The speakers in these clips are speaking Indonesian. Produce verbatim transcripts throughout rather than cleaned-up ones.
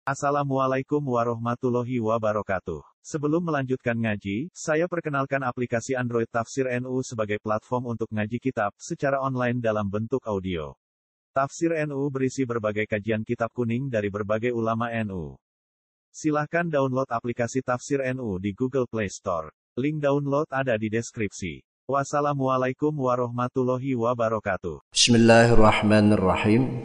Assalamualaikum warahmatullahi wabarakatuh. Sebelum melanjutkan ngaji, saya perkenalkan aplikasi Android Tafsir N U sebagai platform untuk ngaji kitab secara online dalam bentuk audio. Tafsir N U berisi berbagai kajian kitab kuning dari berbagai ulama N U. Silahkan download aplikasi Tafsir N U di Google Play Store. Link download ada di deskripsi. Wassalamualaikum warahmatullahi wabarakatuh. Bismillahirrahmanirrahim.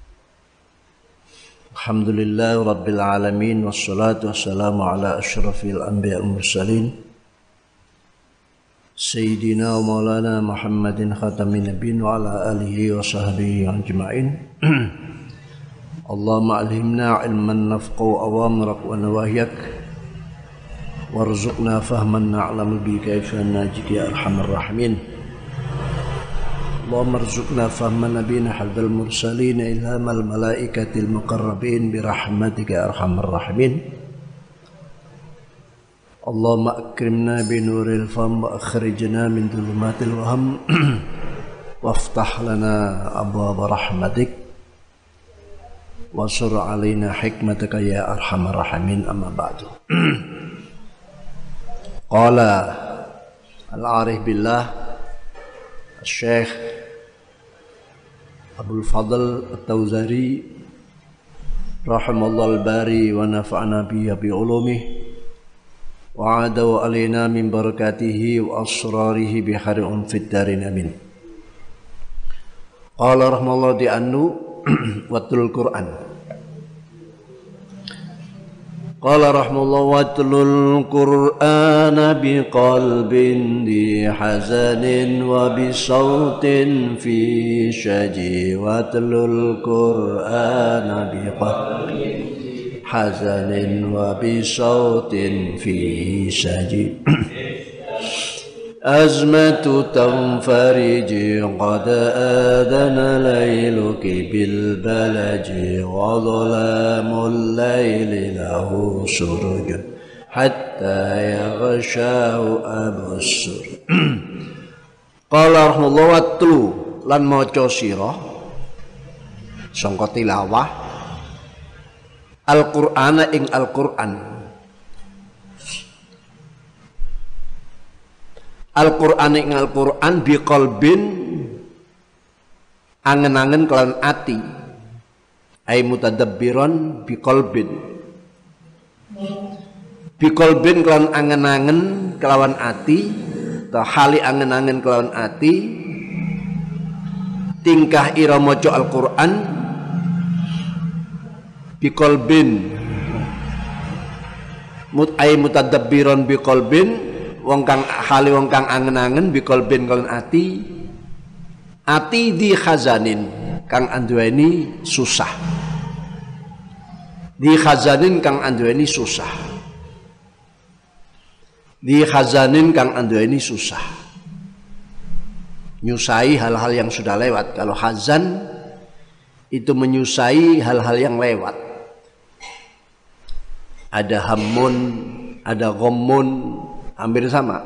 Alhamdulillah Rabbil Alamin. Wassalatu wassalamu ala ashrafil anbiya wal mursalin Sayyidina wa maulana Muhammadin khatamin nabiyyin wa ala alihi wa sahbihi ajma'in. Allahumma alhimna ilman nafqahu awamirak wa nawahiyak warzuqna fahman na'lamu bi kayfa najid ya arhamar rahimin. Allahumma arzuqna fahman nabiyina hadzal mursalin ilhamal malaikatil muqarrabin birahmatika ya arhamar rahimin. Allahumma akrimna binuril fahm wa akhrijna min dhulumatil waham waftah lana abwaaba rahmatik wasur alaina hikmataka ya arhamar rahimin. Amma ba'du. Qala al-arif billah Syekh Abdul Fadl At-Tawzari rahimallahu al-bari wa nafa'ana bihi bi ulumih wa adaw alaina min barakatihi wa asrarihi bi khairin fid darin amin. Qala rahimallahu di'annu watul Qur'an. Qala rahimallahu watlul Qur'ana biqalbin di hazanin wa bisautin fi syaji. Watlul Qur'ana biqalbin hazanin wa bisautin fi syaji. Azmatu tanfariji qad adana layluki bil balaji wa dhalamul layli lahu surujun hatta yaghshahu abussur. Qala rahimahullah watlu lan maca sira sangka tilawah Al-Qur'ana ing Al-Qur'an. Al-Qur'an ing Al-Qur'an biqalbin angen-angen kelawan ati ay mutadabbiron biqalbin biqalbin kelawan angen-angen kelawan ati atau hali angen-angen kelawan ati tingkah ira maca Al-Qur'an biqalbin mut ay mutadabbiron biqalbin wong kang hali wong kang angen-angen biqalbin kelawan ati ati di khazanin kang anduweni susah di khazanin kang anduweni susah di khazanin kang anduweni susah nyusai hal-hal yang sudah lewat. Kalau khazan itu menyusai hal-hal yang lewat. Ada hammun, ada ghammun, hampir sama.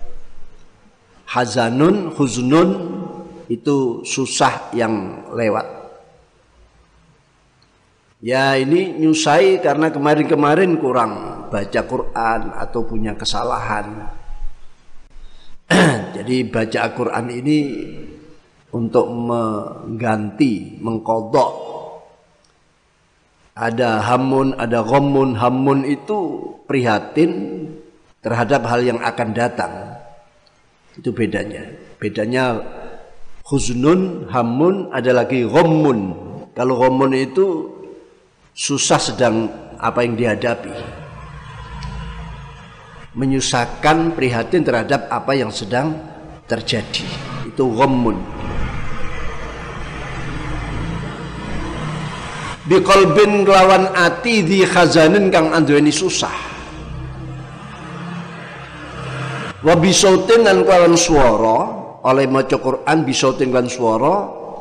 Hazanun, huznun itu susah yang lewat. Ya ini nyusai karena kemarin-kemarin kurang baca Quran atau punya kesalahan. Jadi baca Al-Quran ini untuk mengganti, mengkodok. Ada hamun, ada ghammun. Hamun itu prihatin terhadap hal yang akan datang. Itu bedanya. Bedanya huznun, hamun, ada lagi ghammun. Kalau ghammun itu susah sedang apa yang dihadapi. Menyusahkan, prihatin terhadap apa yang sedang terjadi. Itu ghammun. Biqalbin kelawan ati di khazanin kang anduweni susah. Wa bisautin lan kelawan swara oleh maca Quran bisautin lan swara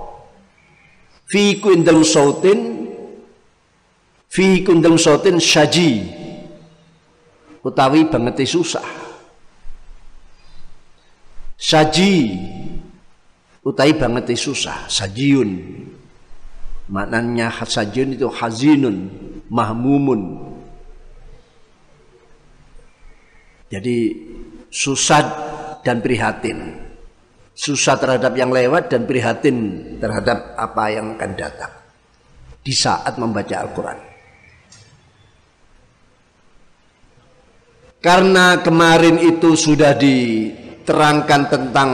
fi kundang sautin fi kundang sautin syaji utawi banget susah. Saji utawi banget susah, sajiun. Maknanya sajiyun itu hazinun, mahmumun. Jadi susah dan prihatin. Susah terhadap yang lewat dan prihatin terhadap apa yang akan datang di saat membaca Al-Quran. Karena kemarin itu sudah diterangkan tentang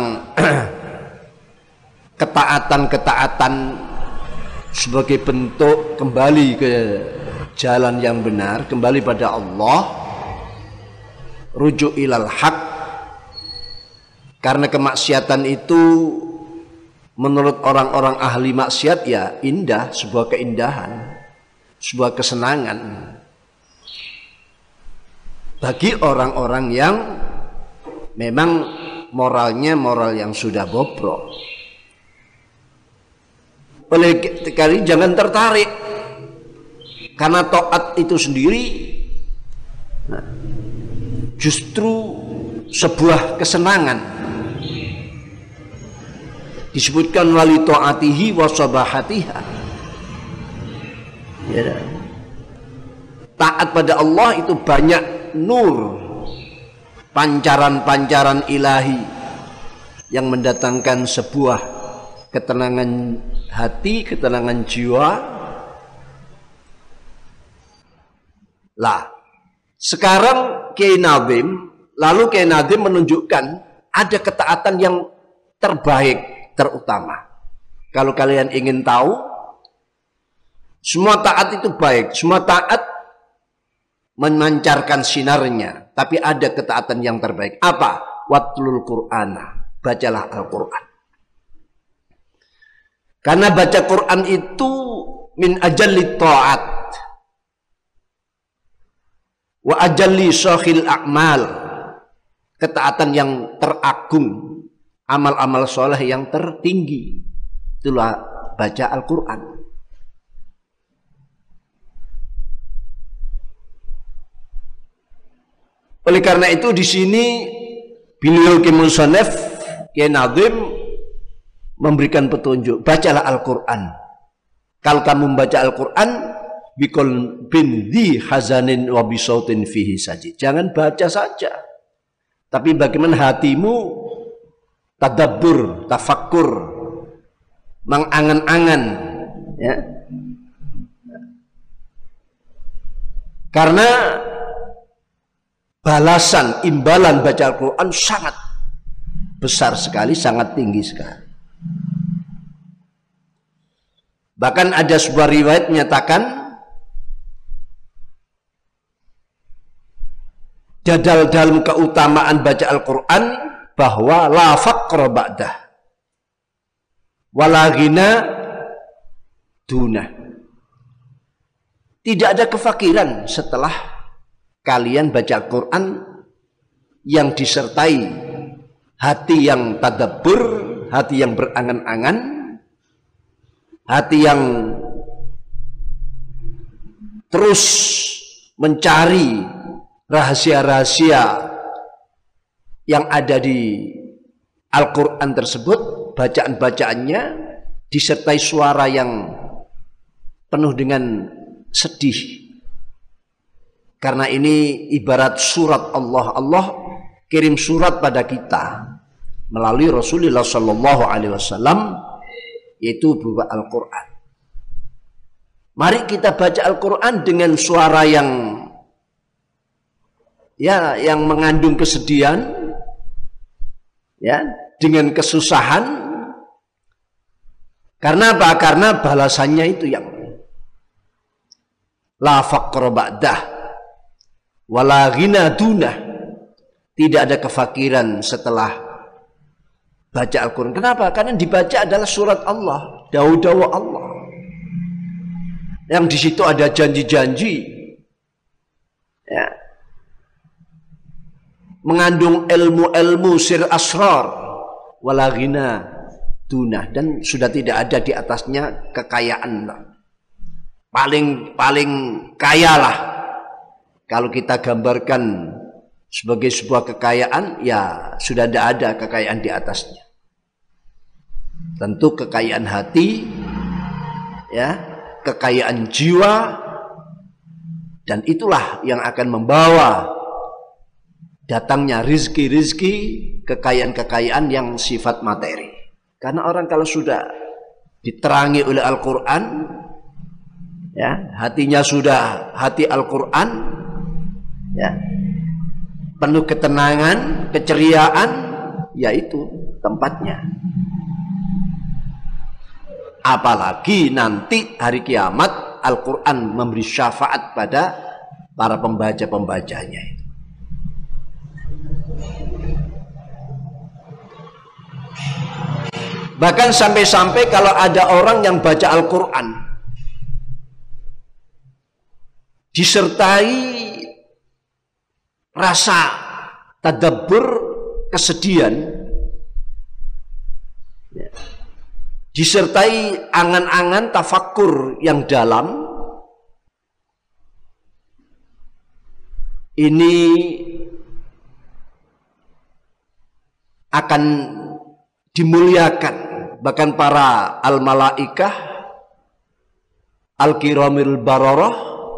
ketaatan-ketaatan sebagai bentuk kembali ke jalan yang benar, kembali pada Allah, rujuk ilal haq. Karena kemaksiatan itu menurut orang-orang ahli maksiat ya indah, sebuah keindahan, sebuah kesenangan bagi orang-orang yang memang moralnya moral yang sudah bobrok. Oleh karena jangan tertarik karena taat itu sendiri, nah, justru sebuah kesenangan. Disebutkan wali taatihi wa sabahatiha. Ya, taat pada Allah itu banyak nur, pancaran-pancaran ilahi yang mendatangkan sebuah ketenangan hati, ketenangan jiwa. Lah, sekarang Kiai Nazim, lalu Kiai Nazim menunjukkan ada ketaatan yang terbaik, terutama. Kalau kalian ingin tahu, semua taat itu baik, semua taat memancarkan sinarnya, tapi ada ketaatan yang terbaik. Apa? Watlul Qur'ana, bacalah Al-Quran. Karena baca Quran itu min ajalli ta'at wa ajalli syakhil a'mal, ketaatan yang teragung, amal-amal soleh yang tertinggi. Itulah baca Al-Quran. Oleh karena itu di sini beliau Kiai Musannaf Kiai Nazim memberikan petunjuk, bacalah Al-Quran. Kalau kamu membaca Al-Quran bikol bin dhi hazanin wa bisautin fihi sajid, jangan baca saja, tapi bagaimana hatimu tadabbur, tafakkur, mengangan-angan, ya. Karena balasan, imbalan baca Al-Quran sangat besar sekali, sangat tinggi sekali. Bahkan ada sebuah riwayat menyatakan jadal dalam keutamaan baca Al-Quran bahwa la faqra ba'dah wala ghina dunah. Tidak ada kefakiran setelah kalian baca Al-Quran yang disertai hati yang tadabbur, hati yang berangan-angan, hati yang terus mencari rahasia-rahasia yang ada di Al-Quran tersebut, bacaan-bacaannya disertai suara yang penuh dengan sedih. Karena ini ibarat surat Allah. Allah kirim surat pada kita melalui Rasulullah Shallallahu Alaihi Wasallam, yaitu berupa Al-Quran. Mari kita baca Al-Quran dengan suara yang ya yang mengandung kesedihan, ya, dengan kesusahan. Karena apa? Karena balasannya itu yang la faqra ba'dah wala ghina dunah, tidak ada kefakiran setelah baca Al-Quran. Kenapa? Karena dibaca adalah surat Allah, dawuh-dawuh Allah, yang di situ ada janji-janji, ya, mengandung ilmu-ilmu sir asrar, wala ghina dunah, dan sudah tidak ada di atasnya kekayaan. Paling paling kaya lah kalau kita gambarkan sebagai sebuah kekayaan, ya sudah tidak ada kekayaan di atasnya. Tentu kekayaan hati, ya, kekayaan jiwa, Dan itulah yang akan membawa datangnya rizki-rizki, kekayaan-kekayaan yang sifat materi. Karena orang kalau sudah diterangi oleh Al-Quran, ya, hatinya sudah hati Al-Quran, ya, penuh ketenangan, keceriaan, yaitu tempatnya. Apalagi nanti hari kiamat Al-Quran memberi syafaat pada para pembaca-pembacanya itu. Bahkan sampai-sampai kalau ada orang yang baca Al-Quran disertai rasa tadabbur, kesedihan, ya, disertai angan-angan tafakkur yang dalam, ini akan dimuliakan. Bahkan para al-malaikah al-kiramil bararah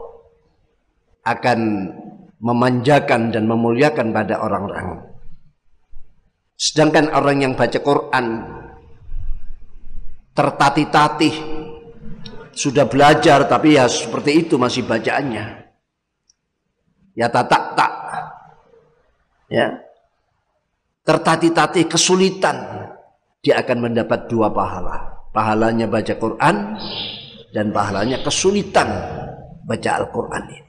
akan memanjakan dan memuliakan pada orang-orang. Sedangkan orang yang baca Quran tertatih-tatih, sudah belajar tapi ya seperti itu masih bacaannya, ya tak-tak, ya, tertatih-tatih, kesulitan, dia akan mendapat dua pahala. Pahalanya baca Quran dan pahalanya kesulitan baca Al-Quran ini.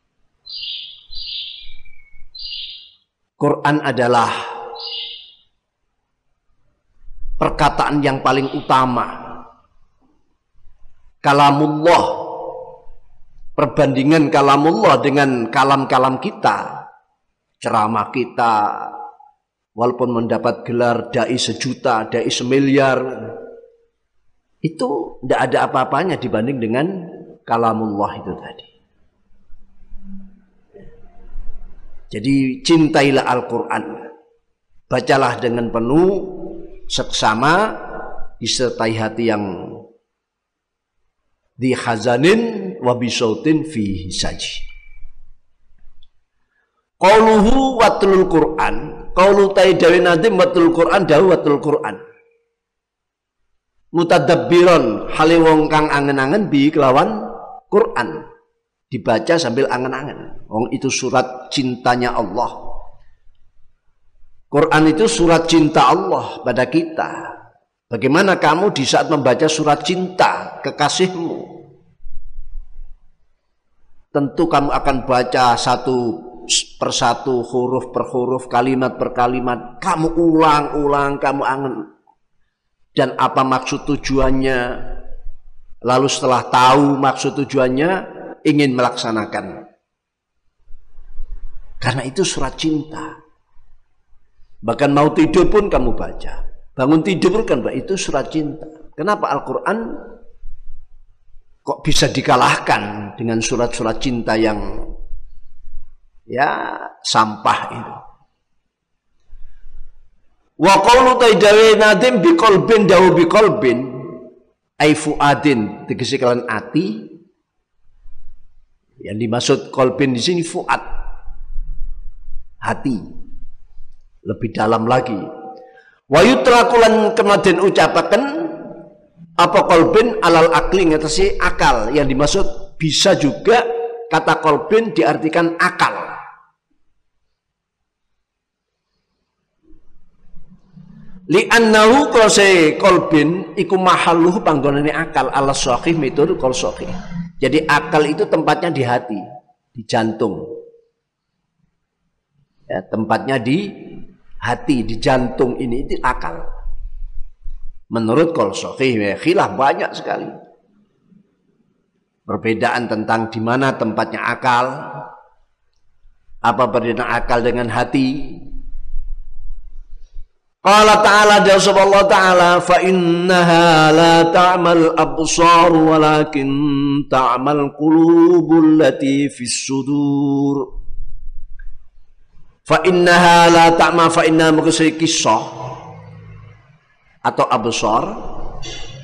Quran adalah perkataan yang paling utama, kalamullah. Perbandingan kalamullah dengan kalam-kalam kita, ceramah kita, walaupun mendapat gelar dai sejuta, dai semiliar, itu tidak ada apa-apanya dibanding dengan kalamullah itu tadi. Jadi cintailah Al-Quran, bacalah dengan penuh seksama, disertai hati yang di khazanin wa bisautin fihi saji. Qauluhu watlul Quran, qaulu taidawi nadim watlul Quran, dawu watlul Quran. Mutadabbiron hale wong kang angen-angen bi kelawan Quran, dibaca sambil angen-angen. Wong itu surat cintanya Allah. Quran itu surat cinta Allah pada kita. Bagaimana kamu di saat membaca surat cinta kekasihmu? Tentu kamu akan baca satu persatu, huruf per huruf, kalimat per kalimat. Kamu ulang-ulang, kamu angen. Dan apa maksud tujuannya? Lalu setelah tahu maksud tujuannya, ingin melaksanakan. Karena itu surat cinta. Bahkan mau tidur pun kamu baca, bangun tidur pun kan itu surat cinta. Kenapa Al-Quran kok bisa dikalahkan dengan surat-surat cinta yang ya sampah itu? Wa qawlu taidawi nadim biqalbin dawu biqalbin ay fuadin, tegese kalian ati. Yang dimaksud qalbin di sini fuad, hati. Lebih dalam lagi. Wa yutrakulan kemudian ucapaken apa qalbin alal akli, ngatasi akal. Yang dimaksud bisa juga kata qalbin diartikan akal. Li'annahu qase qalbin iku mahalluhu panggonane akal ala sahih mitur qol sahih. Jadi akal itu tempatnya di hati, di jantung. Ya, tempatnya di hati, di jantung ini itu akal. Menurut qol sahih, ya, khilaf banyak sekali. Perbedaan tentang di mana tempatnya akal. Apa perbedaan akal dengan hati? Qala ta'ala jawab Allah ta'ala fa innaha la ta'mal absar walakin ta'mal qulubul lati fis sudur. Fa innaha la ta'ma fa inna maksud kisah atau absar.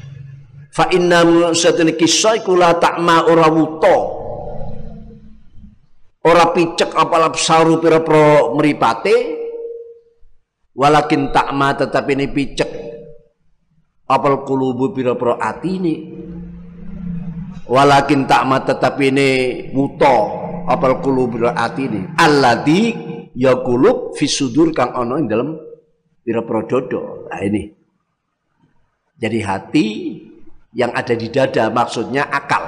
Fa inna maksud kisah iku la ta'ma ora wuta. ora picek apal absaru pira-pira mripate, walakin takma tetapi ini picek apal qulubu pira-pira atine, walakin takma tetapi ini wuta apal qulubu pira atine, alladzi yaqulub fi sudur kang ana ing dalem pira-pira dodo. Nah ini jadi hati yang ada di dada, maksudnya akal.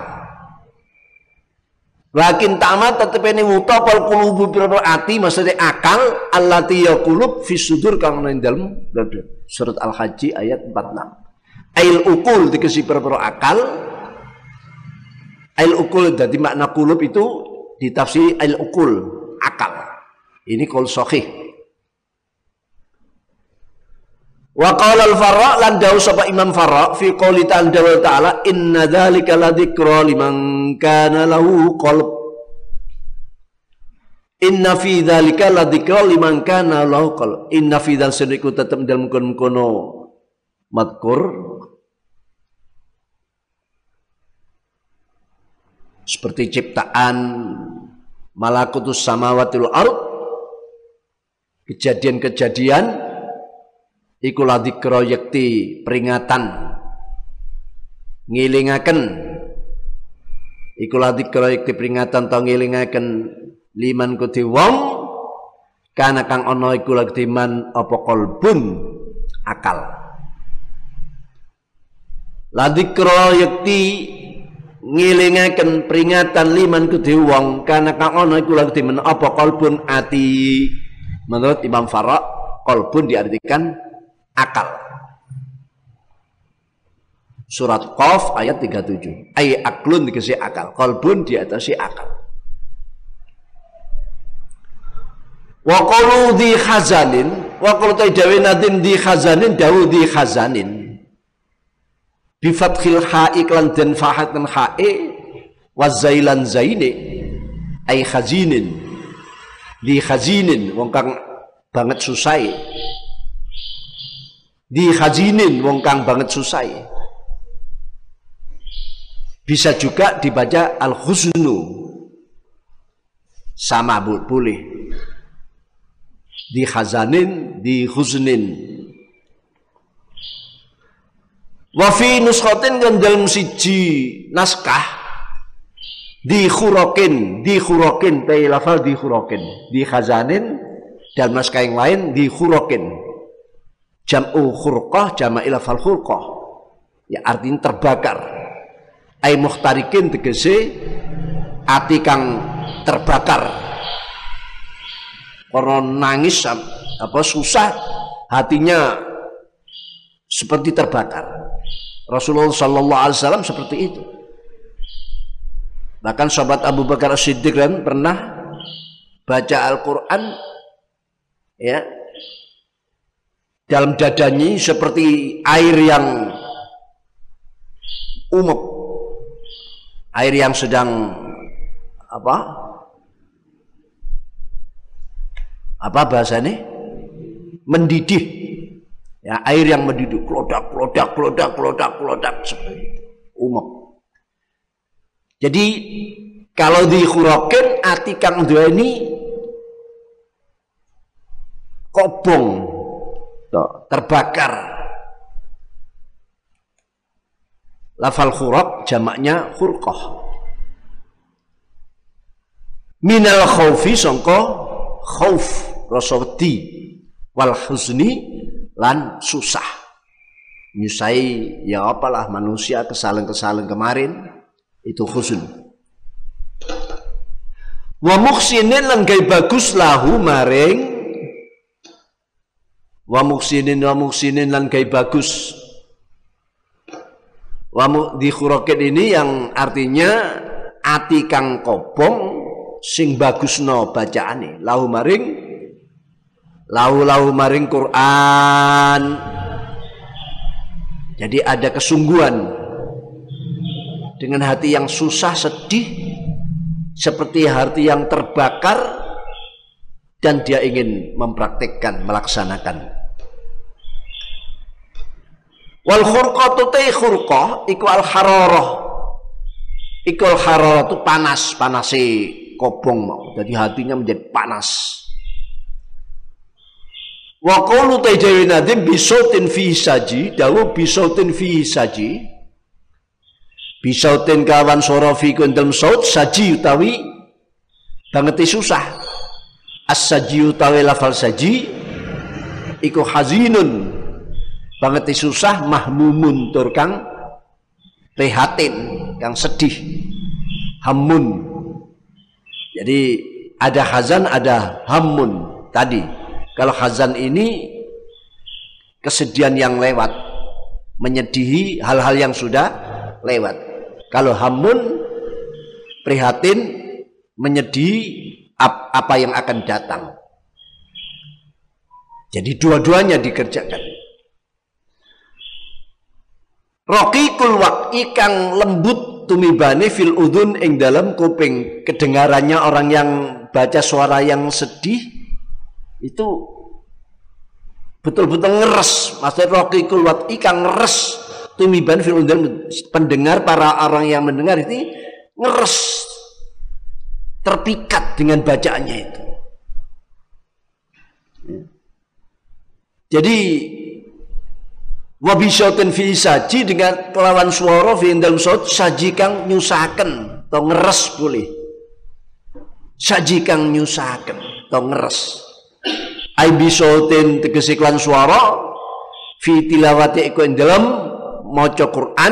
Lakin tamat tetep ini wuta pal qulubu pira-pira ati, maksudnya akal, allati yaqulub fi sudur kang ana ing dalem dada. Surat Al-Haji ayat empat puluh enam. Ail ukul dikasih pira-pira akal. Ail ukul dadi makna qulub itu ditafsiri ail ukul, akal. Ini qaul sahih. Wa qala al-Farra lan dawu sapa Imam Farra fi qouli ta'ala inna dzalika ladzikra liman kana lahu qalb. Inna fi dzalika ladzikra liman kana lahu qalb. Inna fi dzalika iku tetep dalem kono madkur seperti ciptaan malakutus samawati wal ard, kejadian-kejadian iku ladzikra yakti peringatan ngilingaken, iku ladzikra yakti peringatan ta ngilingaken liman kuti wong kana kang ana iku lagi man apa qalbun akal. Ladzikra yakti ngilingaken peringatan liman kuti wong kana kang ana iku lagi man apa qalbun ati. Menurut Imam Farra, qalbun diartikan akal. Surat Qaf ayat tiga puluh tujuh. Ay aklun dikasih akal, qalbun diatasi akal. Wa qalu di khazanin, wa qalu taidawi nadim di khazanin, dawu di khazanin. Bi fathil ha'i klan dan fahatkan ha'i wa zailan zaini ay khazinin. Di khazinin wong kang banget susai. Di khazinin wong kang banget susai. Bisa juga dibaca al-huznu, sama boleh. Di khazanin, di huznin. Wa fi nuskhatin kan dalam siji naskah di khurokin, di khurokin, tay lafal di khurokin, di khazanin dalam naskah yang lain di khurokin. Jam'u khurqah, jama'il lafal khurqah, ya artinya terbakar. Ai muhtarikin tegese ati kang terbakar. Karena nangis apa susah hatinya seperti terbakar. Rasulullah sallallahu alaihi wasallam seperti itu. Bahkan sahabat Abu Bakar As-Siddiq kan pernah baca Al-Qur'an ya, dalam dadanya seperti air yang umep, air yang sedang apa apa bahasanya mendidih ya, air yang mendidih, klodak klodak klodak klodak klodak seperti itu, umep. Jadi kalau di khurokin ati kang duweni kobong terbakar. Lafal khuraq jamaknya khurqah. Minal khaufi sangka khauf rasa wedi, wal huzni lan susah. Nyusai ya apalah manusia kesalahan-kesalahan kemarin itu huzn. Wa muhsinin lan gawe bagus lahu maring wa muhsinin wa muhsinin lan gawe bagus. Wa di khurakin ini yang artinya ati kang kobong sing bagusno bacaane lahu maring lahu lahu maring Quran. Jadi ada kesungguhan dengan hati yang susah, sedih, seperti hati yang terbakar, dan dia ingin mempraktikkan, melaksanakan. Wal khurqatu ta khurqah iku al hararah. Iku al hararah itu panas, panasi kobong mau. Jadi hatinya menjadi panas. Wa qawlu tajawi nadim bisautin fi saji, dawu bisautin fi saji. Bisautin kawan suara fi dalam saut saji utawi banget susah. As-saji utawi lafal saji iku hazinun banget susah, mahmumun tur kang prihatin, kang sedih, hamun. Jadi ada hazan, ada hamun tadi. Kalau hazan ini kesedihan yang lewat, menyedihi hal-hal yang sudah lewat. Kalau hamun prihatin, menyedihi apa yang akan datang. Jadi dua-duanya dikerjakan. Raqiqul waqi kang lembut tumibane fil udhun ing dalam kuping, kedengarannya orang yang baca suara yang sedih itu betul-betul ngeres. Maksudnya raqiqul waqi kang ngeres tumiban fil udhun, pendengar, para orang yang mendengar ini ngeres, terpikat dengan bacaannya itu. Jadi wabisautin fi saji, dengan kelawan suara fi dalam saut saji kang nyusahaken atau ngeres boleh. Saji kang nyusahaken atau ngeres. Ai bisautin tegese kelawan suara fi tilawati iku ing dalam maca Quran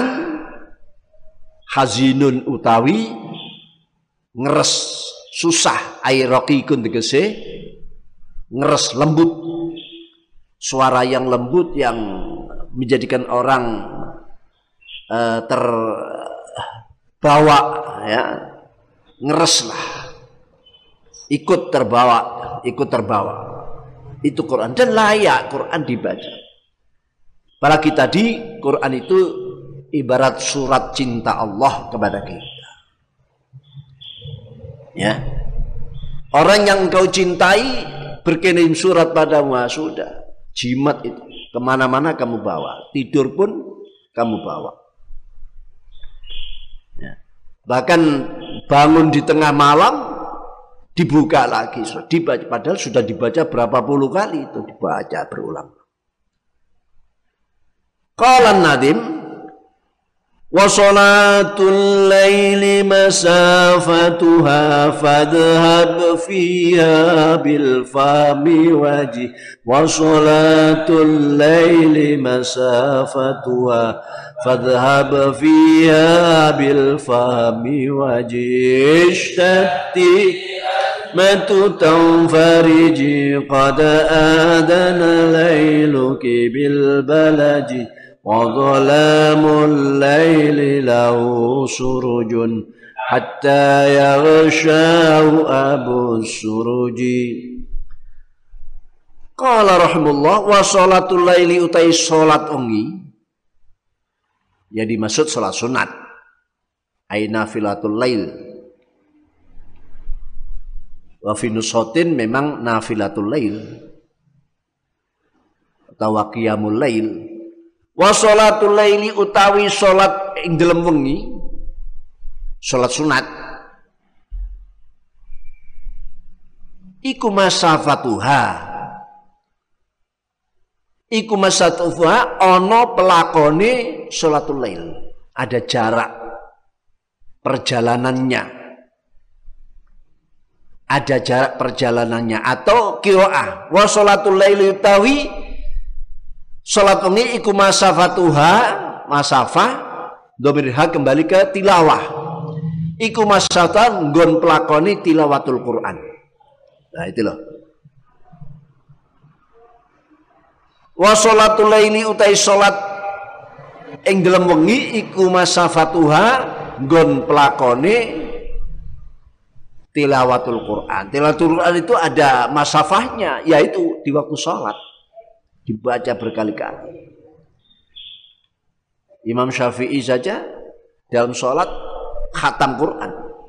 hazinun utawi ngeres susah, ai raqiqun tegese ngeres lembut, suara yang lembut yang menjadikan orang uh, terbawa, ya, ngeres lah, ikut terbawa, ikut terbawa. Itu Quran, dan layak Quran dibaca. Apalagi tadi Quran itu ibarat surat cinta Allah kepada kita. Ya, orang yang engkau cintai berkirim surat padamu, sudah jimat itu. Kemana-mana kamu bawa, tidur pun kamu bawa. Ya. Bahkan bangun di tengah malam dibuka lagi, dibaca, padahal sudah dibaca berapa puluh kali itu, dibaca berulang. Qala Nadim wa salatul laili masafatuha fadhhab fiha bil fami wajih wa salatul laili masafatuha fadhhab fiha bil fami wajih ishtati matu tanfariji qad adana lailuki bil balaji وظلام الليل له سرج حتى يغشاه أبو السرج. Qala rahimullah wa sholatul laili utai sholat wengi, ya dimaksud sholat sunat, ai nafilatul lail. Wa fi nusatin memang nafilatul lail atau qiyamul lail. Wa sholatul laili utawi sholat ing dalem wengi, sholat sunat, iku masafatuha, iku masafatuha ono pelakone sholatul lail, ada jarak perjalanannya, ada jarak perjalanannya, atau qiraah wa sholatul laili utawi sholat wengi iku masafatuha, masafah domirha kembali ke tilawah, iku masafah nggon pelakoni tilawatul Quran. Nah itu loh. Wa sholatul laili utai sholat ing dalem wengi iku masafatuha nggon pelakoni tilawatul Quran. Tilawatul Quran itu ada masafahnya, yaitu di waktu sholat dibaca berkali-kali. Imam Syafi'i saja dalam sholat khatam Quran.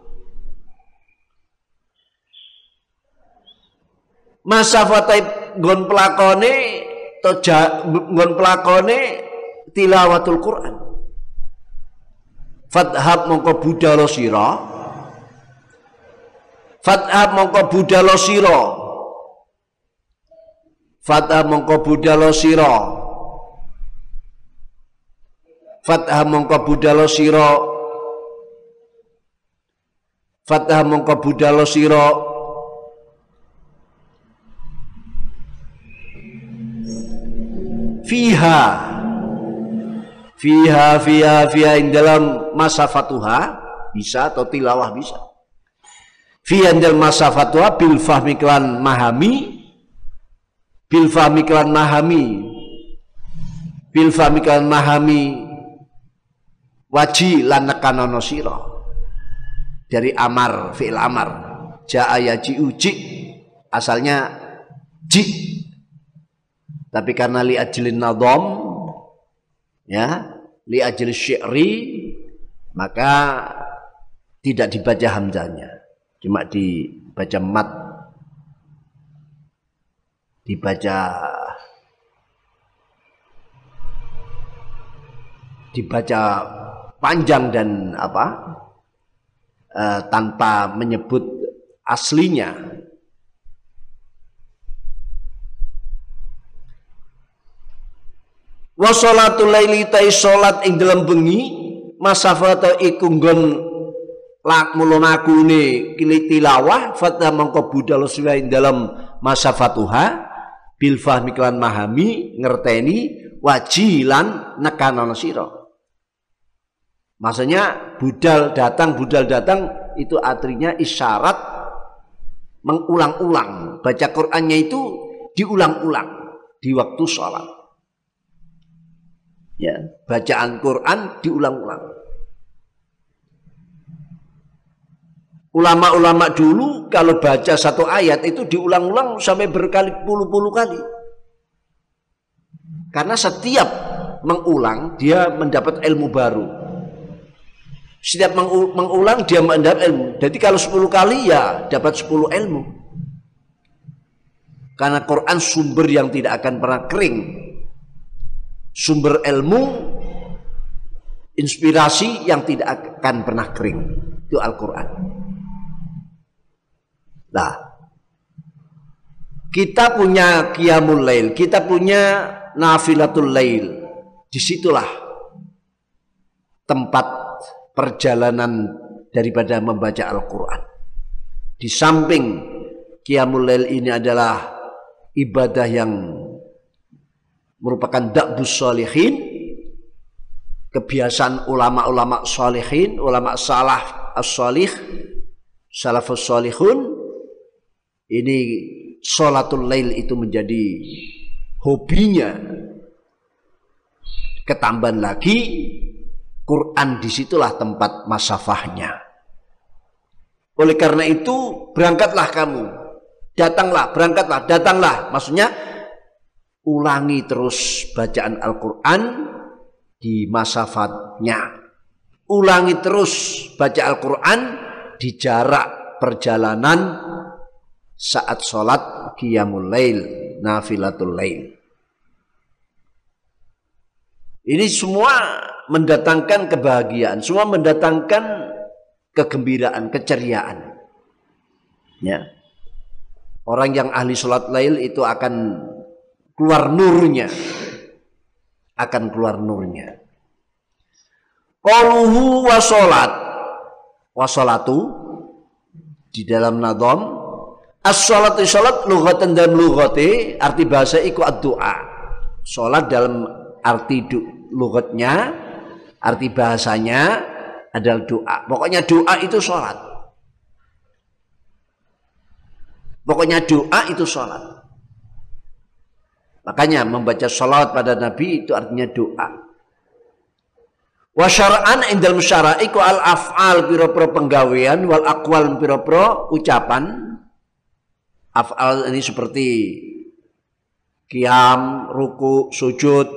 Masafatai gon pelakone toja gon pelakone tilawatul Quran. Fathab mongko budal sira Fathah mongko budalo sira. Fathah mongko budalo sira. Fathah mongko budalo sira. Fathah mongko budalo sira. Fiha Fiha fiha fiha in dalam masa fatuha bisa atau tilawah bisa. Fiha in dalam masa fatuha bil fahmi kelan mahami. Bil fahmi kelan mahami. Bil fahmi kelan mahami. Waji lan nekanono sira. Dari amar fi'il amar. Ja'a yaji uji asalnya ji. Tapi karena li ajlin nadham ya, li ajli syi'ri maka tidak dibaca hamzahnya. Cuma dibaca mat. Dibaca dibaca panjang dan apa? Uh, tanpa menyebut aslinya. Wa sholatul laili ta salat ing dalem bengi masafata iku nggon lak mulunakune kili tilawah fatha mangko budal suwa ing dalem masafatuha bil fahmi kelan mahami ngerteni wajilan nekanono sira. Maksudnya budal datang budal datang itu artinya isyarat mengulang-ulang. Baca Qur'annya itu diulang-ulang di waktu sholat. Ya, bacaan Quran diulang-ulang. Ulama-ulama dulu kalau baca satu ayat itu diulang-ulang sampai berkali puluh-puluh kali. Karena setiap mengulang dia mendapat ilmu baru. Setiap mengulang dia mendapat ilmu. Jadi kalau sepuluh kali ya dapat sepuluh ilmu. Karena Quran sumber yang tidak akan pernah kering. Sumber ilmu, inspirasi yang tidak akan pernah kering. Itu Al-Quran. Nah, kita punya Qiyamul Lail, kita punya Nafilatul Lail. Disitulah tempat perjalanan daripada membaca Al-Quran. Di samping Qiyamul Lail ini adalah ibadah yang merupakan da'bus sholihin, kebiasaan ulama-ulama sholihin, ulama salah as-sholih, salafus sholihun. Ini sholatul lail itu menjadi hobinya. Ketambahan lagi Quran, disitulah tempat masafahnya. Oleh karena itu berangkatlah kamu, datanglah, berangkatlah, datanglah. Maksudnya ulangi terus bacaan Al-Quran di masafatnya. Ulangi terus baca Al-Quran di jarak perjalanan saat sholat Qiyamul Lail, Nafilatul Lail. Ini semua mendatangkan kebahagiaan, semua mendatangkan kegembiraan, keceriaan. Ya. Orang yang ahli sholat lail itu akan keluar nurnya, akan keluar nurnya. Qauluhu wa sholat, wa sholatu di dalam nadham as-sholatu sholat lughatan dan lughati arti bahasa iku ad-du'a. Sholat dalam arti lughatnya, arti bahasanya adalah doa. Pokoknya doa itu sholat. Pokoknya doa itu sholat. Makanya membaca sholawat pada Nabi itu artinya doa. Wa syara'an indal musyara'i ku al af'al pira-pira penggawean wal aqwal pira-pira ucapan. Af'al ini seperti qiyam, ruku, sujud.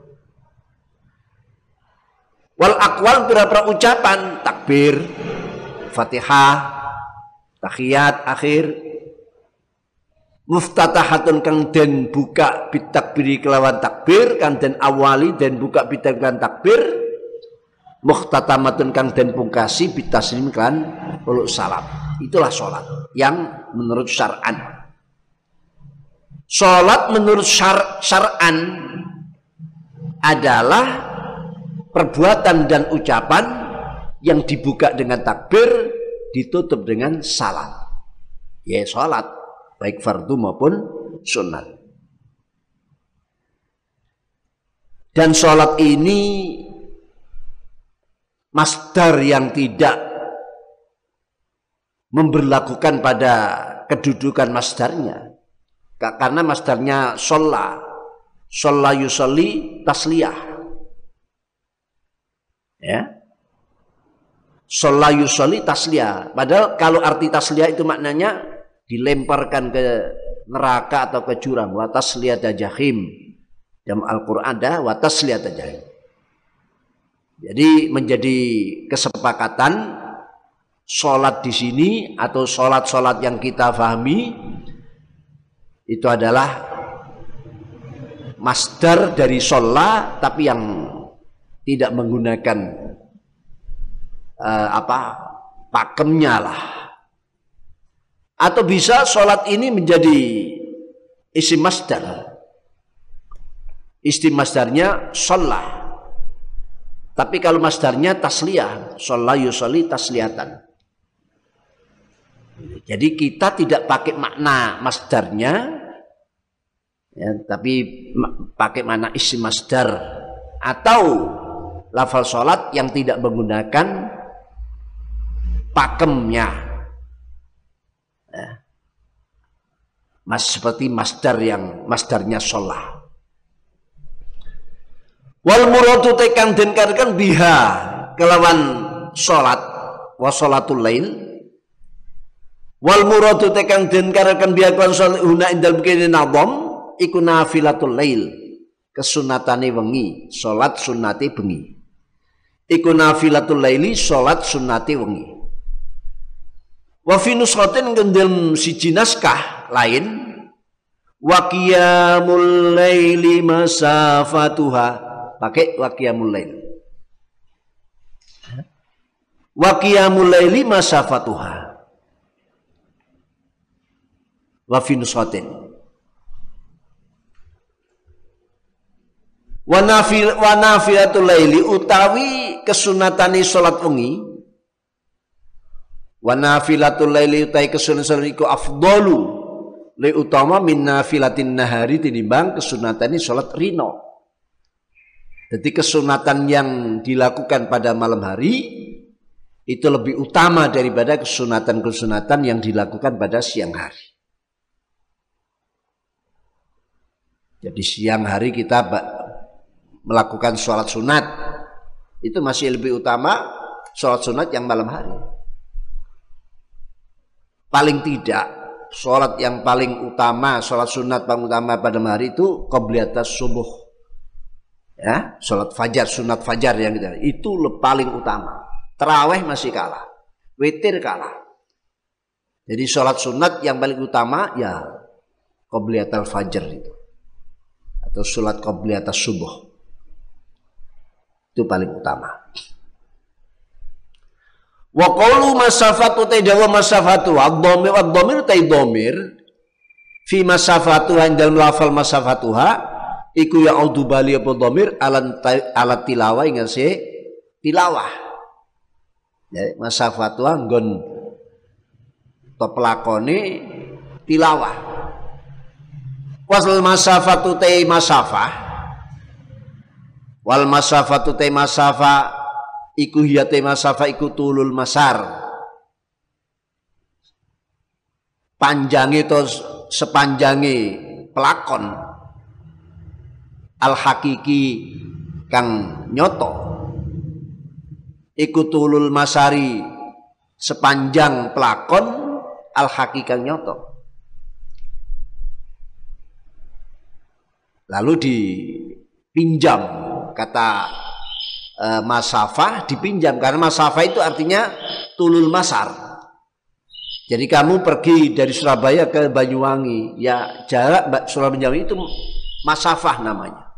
Wal aqwal pira-pira ucapan, takbir, Fatihah, tahiyat akhir. Muftatahatun kang den buka bitakbiri kelawan takbir, kang den awali den buka bitak kelawan takbir. Mukhtatamatun kang den pungkasi bitaslim kan uluk salam. Itulah sholat yang menurut syar'an. Sholat menurut syar syar'an adalah perbuatan dan ucapan yang dibuka dengan takbir, ditutup dengan salam. Ya sholat, baik fardu maupun sunat. Dan sholat ini masdar yang tidak memberlakukan pada kedudukan masdarnya. Karena masdarnya sholla, sholla yusolli tasliyah, ya, sholla yusolli tasliyah. Padahal kalau arti tasliyah itu maknanya dilemparkan ke neraka atau ke jurang. Wa tasliyata jahim, dalam Al-Quran ada wa tasliyata jahim. Jadi menjadi kesepakatan sholat di sini atau sholat-sholat yang kita pahami itu adalah masdar dari sholla, tapi yang tidak menggunakan uh, apa pakemnya lah. Atau bisa sholat ini menjadi isim masdar. Isim masdarnya sholla. Tapi kalau masdarnya tasliyah, sholla yusolli tasliyatan. Jadi kita tidak pakai makna masdarnya, ya, tapi pakai makna isim masdar atau lafal sholat yang tidak menggunakan pakemnya, ya. Mas seperti masdar yang masdarnya sholah. Wal muradu tekan den karkan biha kelawan sholat wa sholatul lail. Wal muradu tekan den karkan biha kelawan sholat huna indal bikini nadham iku nafilatul lail, kesunatane wengi, sholat sunnate bengi. Iku nafilatul laili, sholat sunnate wengi. Wa fi nusratin gendel siji naskah lain wa qiyamul laili masafatuha, pakai wa qiyamul lail. Wa qiyamul laili masafatuha. Wa fi nusratin wa nafil wa nafilatul laili utawi kesunatane salat wengi. Wa nafilatul laili utawi kesunatan iku afdalu le utama min nafilatin nahari tinimbang kesunatane salat rino. Jadi kesunatan yang dilakukan pada malam hari itu lebih utama daripada kesunatan-kesunatan yang dilakukan pada siang hari. Jadi siang hari kita melakukan sholat sunat itu masih lebih utama sholat sunat yang malam hari. Paling tidak sholat yang paling utama, sholat sunat paling utama pada malam hari itu qobliyatas subuh, ya, sholat fajar, sunat fajar yang kita, itu paling utama. Tarawih masih kalah, witir kalah. Jadi sholat sunat yang paling utama ya qobliyatul fajar itu, atau sholat qobliyatas subuh. Itu paling utama. Wa qawlu masafatu taidawa masafatu ad-dhamir ad-dhamir taidhamir fi masafatu dalam lafal masafatuha iku ya'udu bali apa dhamir alat tilawah ing se tilawah. Ya, masafatuha nggon to pelakone tilawah. Wasal masafatu tai masafah wal masafatu te masafa iku hiya te masafa iku tulul masar, panjange to sepanjange pelakon al hakiki kang nyoto iku tulul masari sepanjang pelakon al hakiki kang nyoto. Lalu dipinjam kata e, masafah, dipinjam karena masafah itu artinya tulul masar. Jadi kamu pergi dari Surabaya ke Banyuwangi, ya jarak Surabaya Banyuwangi itu masafah namanya.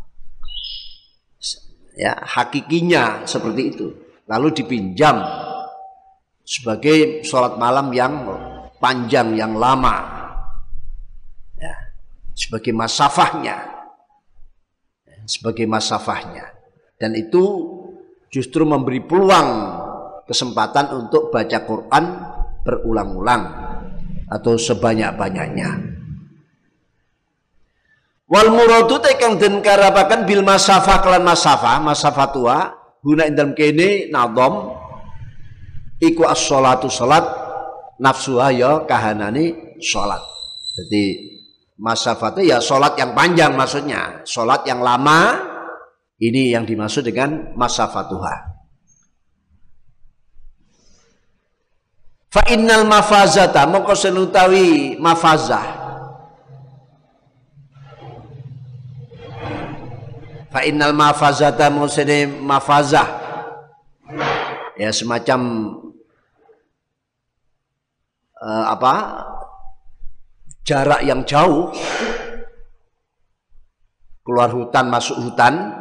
Ya, hakikinya seperti itu. Lalu dipinjam sebagai sholat malam yang panjang, yang lama, ya, sebagai masafahnya, sebagai masafahnya, dan itu justru memberi peluang kesempatan untuk baca Quran berulang-ulang atau sebanyak-banyaknya. Wal muradu tekang den karapaken bil masafah kelan masafah, masafah tua guna indam kene nadom iku as-sholatu salat nafsuha ya kahanane salat. Jadi masafah itu ya salat yang panjang maksudnya, salat yang lama, ini yang dimaksud dengan masafatuha. Fa innal mafazata mongko senutawi mafazah, fa innal mafazata maksudnya mafazah ya semacam uh, apa jarak yang jauh, keluar hutan masuk hutan.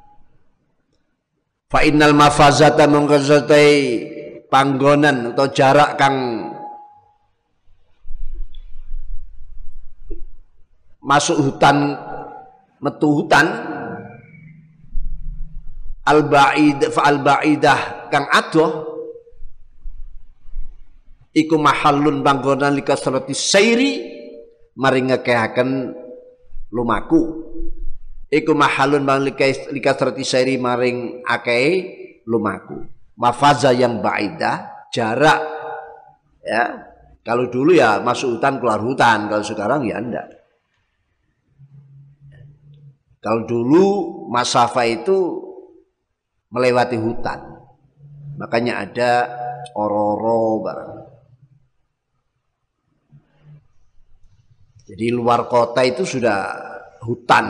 Fa innal mafazata mengkosotai panggonan atau jarak kang masuk hutan metu hutan, al-ba'id fa'al ba'idah kang adoh iku mahallun panggonan likasrati sairi maring ngekehaken lumaku, iku mahallun bang likasrati sairi maring akeh lumaku. Mafaza yang ba'idah jarak, ya kalau dulu ya masuk hutan keluar hutan, kalau sekarang ya enggak. Kalau dulu masafah itu melewati hutan, makanya ada ororo barang. Jadi luar kota itu sudah hutan.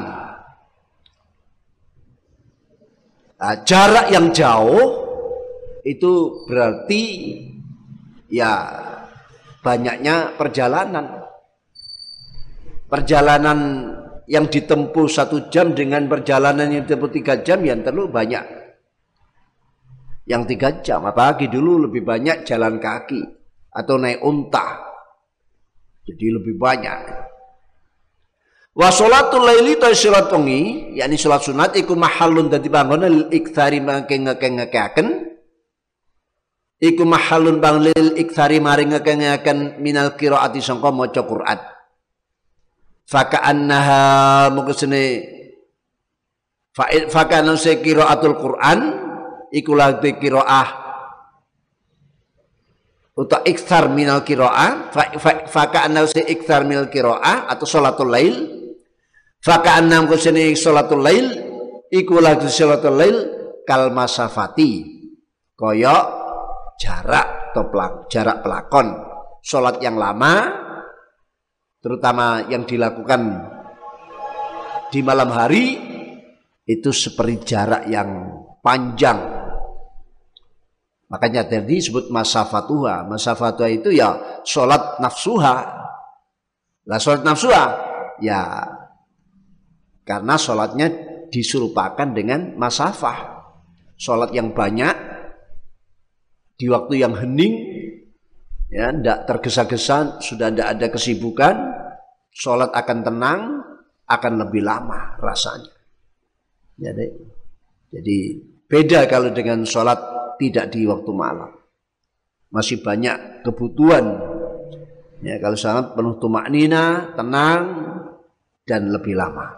Nah, jarak yang jauh itu berarti ya banyaknya perjalanan. Perjalanan yang ditempuh satu jam dengan perjalanan yang ditempuh tiga jam yang terlalu banyak. Yang tiga jam, apalagi dulu lebih banyak jalan kaki atau naik unta, jadi lebih banyak. Wa sholatul laili ta salat wengi, yakni salat sunat iku mahallun dadi panggonan lil iktsari mangke ngeke-ngekeaken, iku mahallun bang lil iktsari maring ngeke-ngeaken minal qiraati sangka maca Quran. Fa ka'annaha mungkesene fa kana se qiraatul Quran iku lagi qiraah uta iktsar minal qiraah fa ka'anna se iktsar minal qiraah atau salatul lail fa ka'anna kusene salatul lail iku lagi salatul lail kal masafati kaya jarak atau pelak, jarak pelakon salat yang lama terutama yang dilakukan di malam hari itu seperti jarak yang panjang. Makanya tadi disebut masafatuha. Masafatuha itu ya sholat nafsuha. Lah sholat nafsuha ya karena sholatnya diserupakan dengan masafah. Sholat yang banyak di waktu yang hening, ya tidak tergesa-gesa, sudah tidak ada kesibukan, sholat akan tenang, akan lebih lama rasanya. Jadi, jadi beda kalau dengan sholat tidak di waktu malam. Masih banyak kebutuhan. Ya, kalau sholat penuh tumaknina, tenang, dan lebih lama.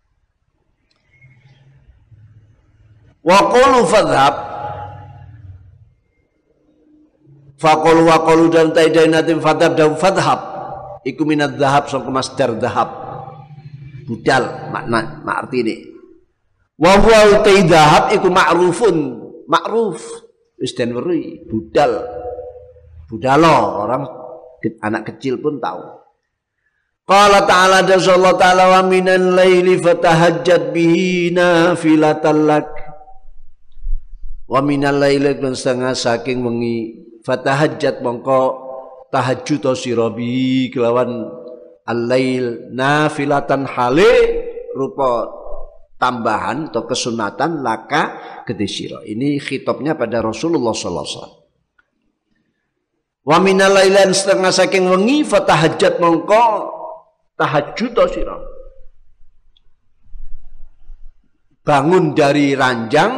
Wa qulu fadhhab faqulu wa qalu dan taidainatin fadhhab dan fadhhab iku minadz dzahab sangka masdar dzahab budal makna mak artine wa huwa taidahab iku ma'rufun ma'ruf wis den weruhi budal budalo orang anak kecil pun tahu. Qala ta'ala dasallahu ta'ala wa minal laili fatahajjat bihi nafilatan lak wa minal laili lan setengah saking wengi fatahajjat mongko tahajjud sira bi kelawan al-lail nafilatan hale rupa tambahan atau kesunatan laka gede sira. Ini khitabnya pada Rasulullah sallallahu alaihi wasallam. Wa minal lailan setengah saking wengi fatahajjat mongko tahajud sira. Bangun dari ranjang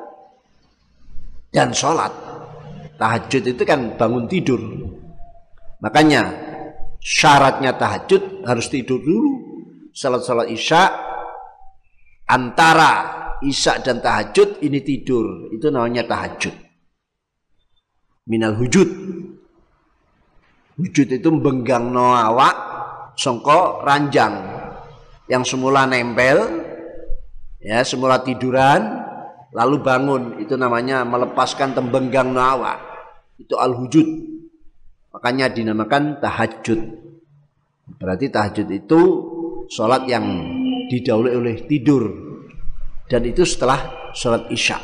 dan sholat. Tahajud itu kan bangun tidur. Makanya syaratnya tahajud harus tidur dulu. Salat-salat isya, antara isya dan tahajud ini tidur. Itu namanya tahajud. Minal hujud. Hujud itu benggangno awak sangka ranjang yang semula nempel, ya semula tiduran, lalu bangun. Itu namanya melepaskan tembenggang awak. Itu al-hujud. Makanya dinamakan tahajud. Berarti tahajud itu sholat yang didahului oleh tidur. Dan itu setelah sholat isya.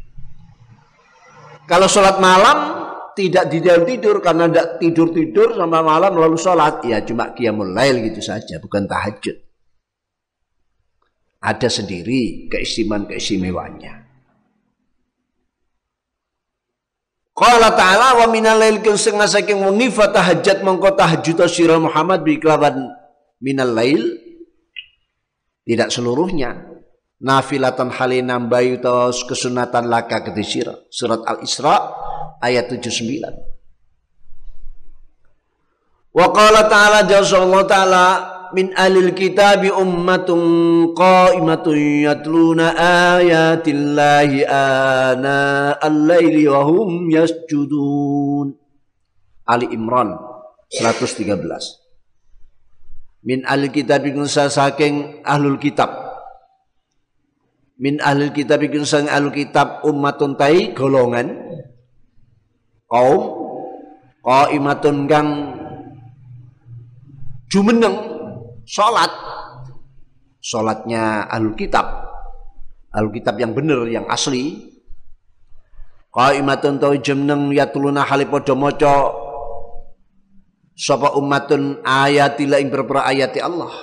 Kalau sholat malam tidak didahului tidur, karena tidak tidur-tidur sampai malam lalu sholat, ya cuma qiyamul lail gitu saja, bukan tahajud. Ada sendiri keistimewaan-keistimewaannya. Qala ta'ala wa minal lail setengah saking wengi fatahajjat mongko tahajud sira Muhammad bi kelawan minal lail, tidak seluruhnya, nafilatan halin nambahi utawa kesunatan laka kedhi sira. Surat Al-Isra ayat tujuh puluh sembilan. Wa qala ta'ala jalla ta'ala min alil kitabi ummatun qa'imatun yatluna ayatillahi ana al-laili wa hum yasjudun. Ali Imran seratus tiga belas. Min alil kitabi saking ahlul kitab. Min ahlul kitab saking ahlul kitab ummatun tai golongan kaum qaimatun kang jumeneng salat. Salatnya ahlul kitab, ahlul kitab yang benar, yang asli. Qaimatun ta jumeneng yatluna hale padha maca sapa ummatun ayatil ing beberapa ayati Allah.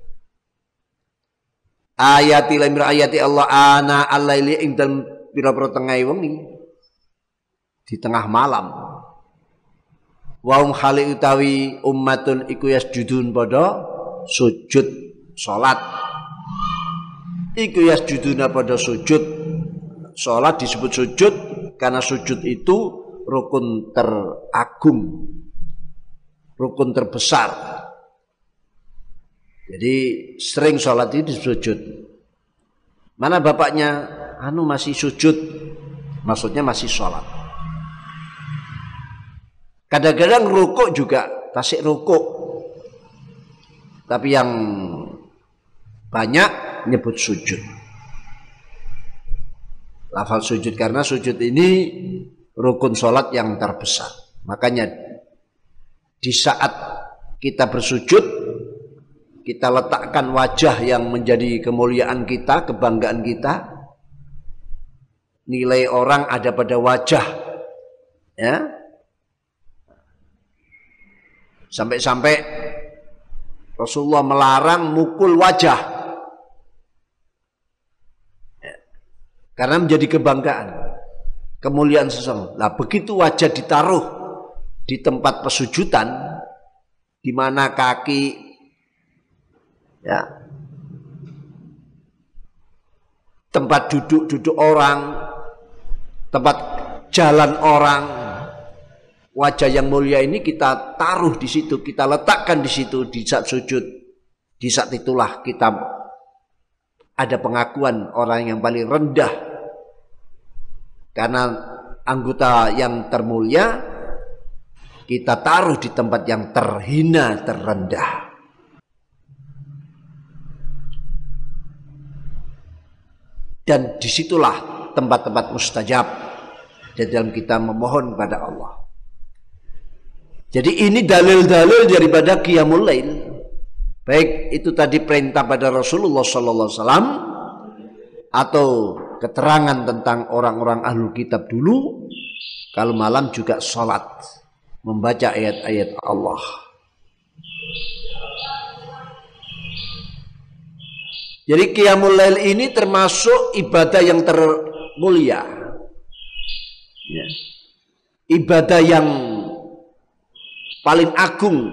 Ayatil ing ayati Allah ana al-laili ing dalem pira-pira tengah wengi, di tengah malam. Wa hum hale utawi ummatun iku yasjudun padha sujud salat. Iku yasjuduna pada sujud salat. Disebut sujud karena sujud itu rukun teragung, rukun terbesar. Jadi sering salat itu sujud. Mana bapaknya anu masih sujud, maksudnya masih salat. Kadang-kadang rukuk juga tasik rukuk, tapi yang banyak nyebut sujud. Lafal sujud karena sujud ini rukun sholat yang terbesar. Makanya di saat kita bersujud, kita letakkan wajah yang menjadi kemuliaan kita, kebanggaan kita. Nilai orang ada pada wajah, ya. Sampai-sampai Rasulullah melarang mukul wajah, ya, karena menjadi kebanggaan, kemuliaan seseorang. Nah, begitu wajah ditaruh di tempat pesujudan, di mana kaki, ya, tempat duduk-duduk orang, tempat jalan orang, wajah yang mulia ini kita taruh di situ, kita letakkan di situ di saat sujud. Di saat itulah kita ada pengakuan orang yang paling rendah, karena anggota yang termulia kita taruh di tempat yang terhina, terendah. Dan disitulah tempat-tempat mustajab di dalam kita memohon pada Allah. Jadi ini dalil-dalil daripada qiyamul lail. Baik itu tadi perintah pada Rasulullah sallallahu alaihi wasallam atau keterangan tentang orang-orang ahlul kitab dulu, kalau malam juga salat, membaca ayat-ayat Allah. Jadi qiyamul lail ini termasuk ibadah yang termulia, ya. Ibadah yang paling agung,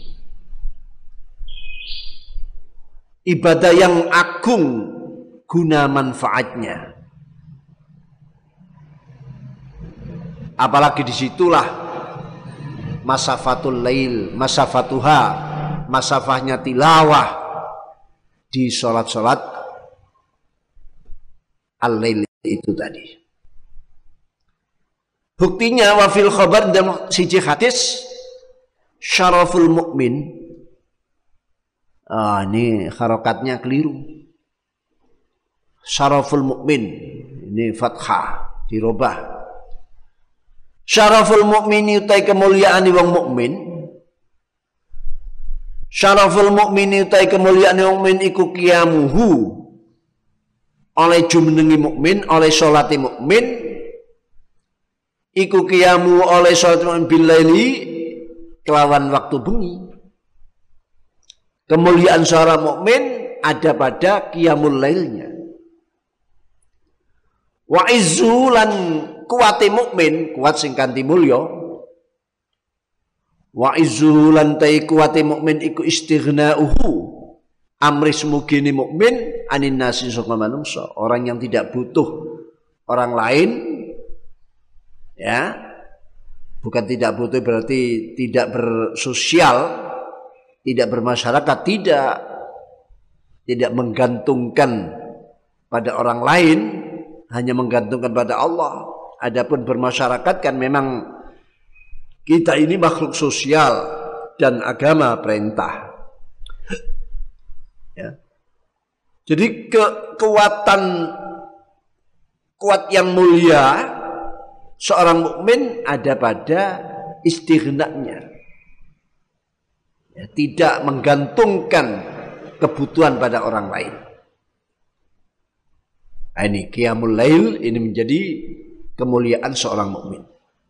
ibadah yang agung guna manfaatnya. Apalagi disitulah masafatul lail, masafatuha, masafahnya tilawah di sholat-sholat al-lail itu tadi. Buktinya wafil khabar dan siji hadis syaraful mukmin. Ah, ini harokatnya keliru. Syaraful mukmin ini fathah dirubah. Syaraful mukmini utai kemuliaan wong mukmin. Syaraful mukmini utai kemuliaan wong mukmin iku qiyamuhu oleh jumenengi mukmin, oleh salate mukmin, iku qiyamu oleh salat mukmin bilaili kelawan waktu bengi. Kemuliaan seorang mukmin ada pada qiyamul lailnya. Wa izzulan kuwate mukmin, kuat sing kanthi mulya. Wa izzulan tai kuwate mukmin iku istighna'uhu amris mugini mukmin anin nasi saka manungsa, orang yang tidak butuh orang lain, ya. Bukan tidak butuh berarti tidak bersosial, tidak bermasyarakat, tidak tidak menggantungkan pada orang lain, hanya menggantungkan pada Allah. Adapun bermasyarakat kan memang kita ini makhluk sosial dan agama perintah. Ya. Jadi kekuatan kuat yang mulia seorang mukmin ada pada istighna'nya. Ya, tidak menggantungkan kebutuhan pada orang lain. Nah, ini qiyamul lail ini menjadi kemuliaan seorang mukmin.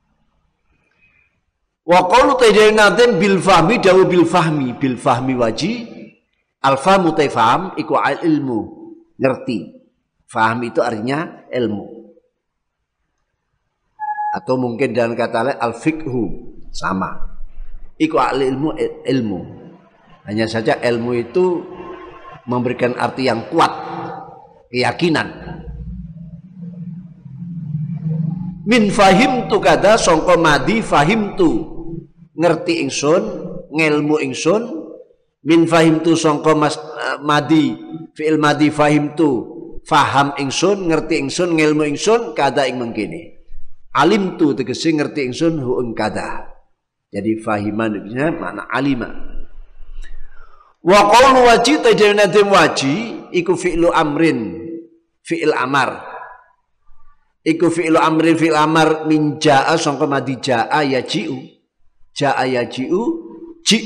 Wa qalu tayyinatin bil fahmi dawu bil fahmi bil fahmi waji al fahmu taifaham iku al ilmu ngerti. Faham itu artinya ilmu. Atau mungkin dengan kata lain al fiqhu sama. Iku al ilmu ilmu. Hanya saja ilmu itu memberikan arti yang kuat, keyakinan. Min fahimtu kada sangka madi fahimtu ngerti ingsun, ngelmu ingsun. Min fahimtu sangka mas uh, madi fi'il madi fahimtu faham ingsun, ngerti ingsun, ngelmu ingsun kada ing mengkene. Alimtu tegese ngerti ingsun hu ing kada. Jadi fahiman itu makna alima. Wa qaulu waji tajana dem waji iku fi'lu amrin fi'il amar. Iku fi'lu amrin fi'il amar min jaa sangka madi jaa yaji'u. Jaa yaji'u ji.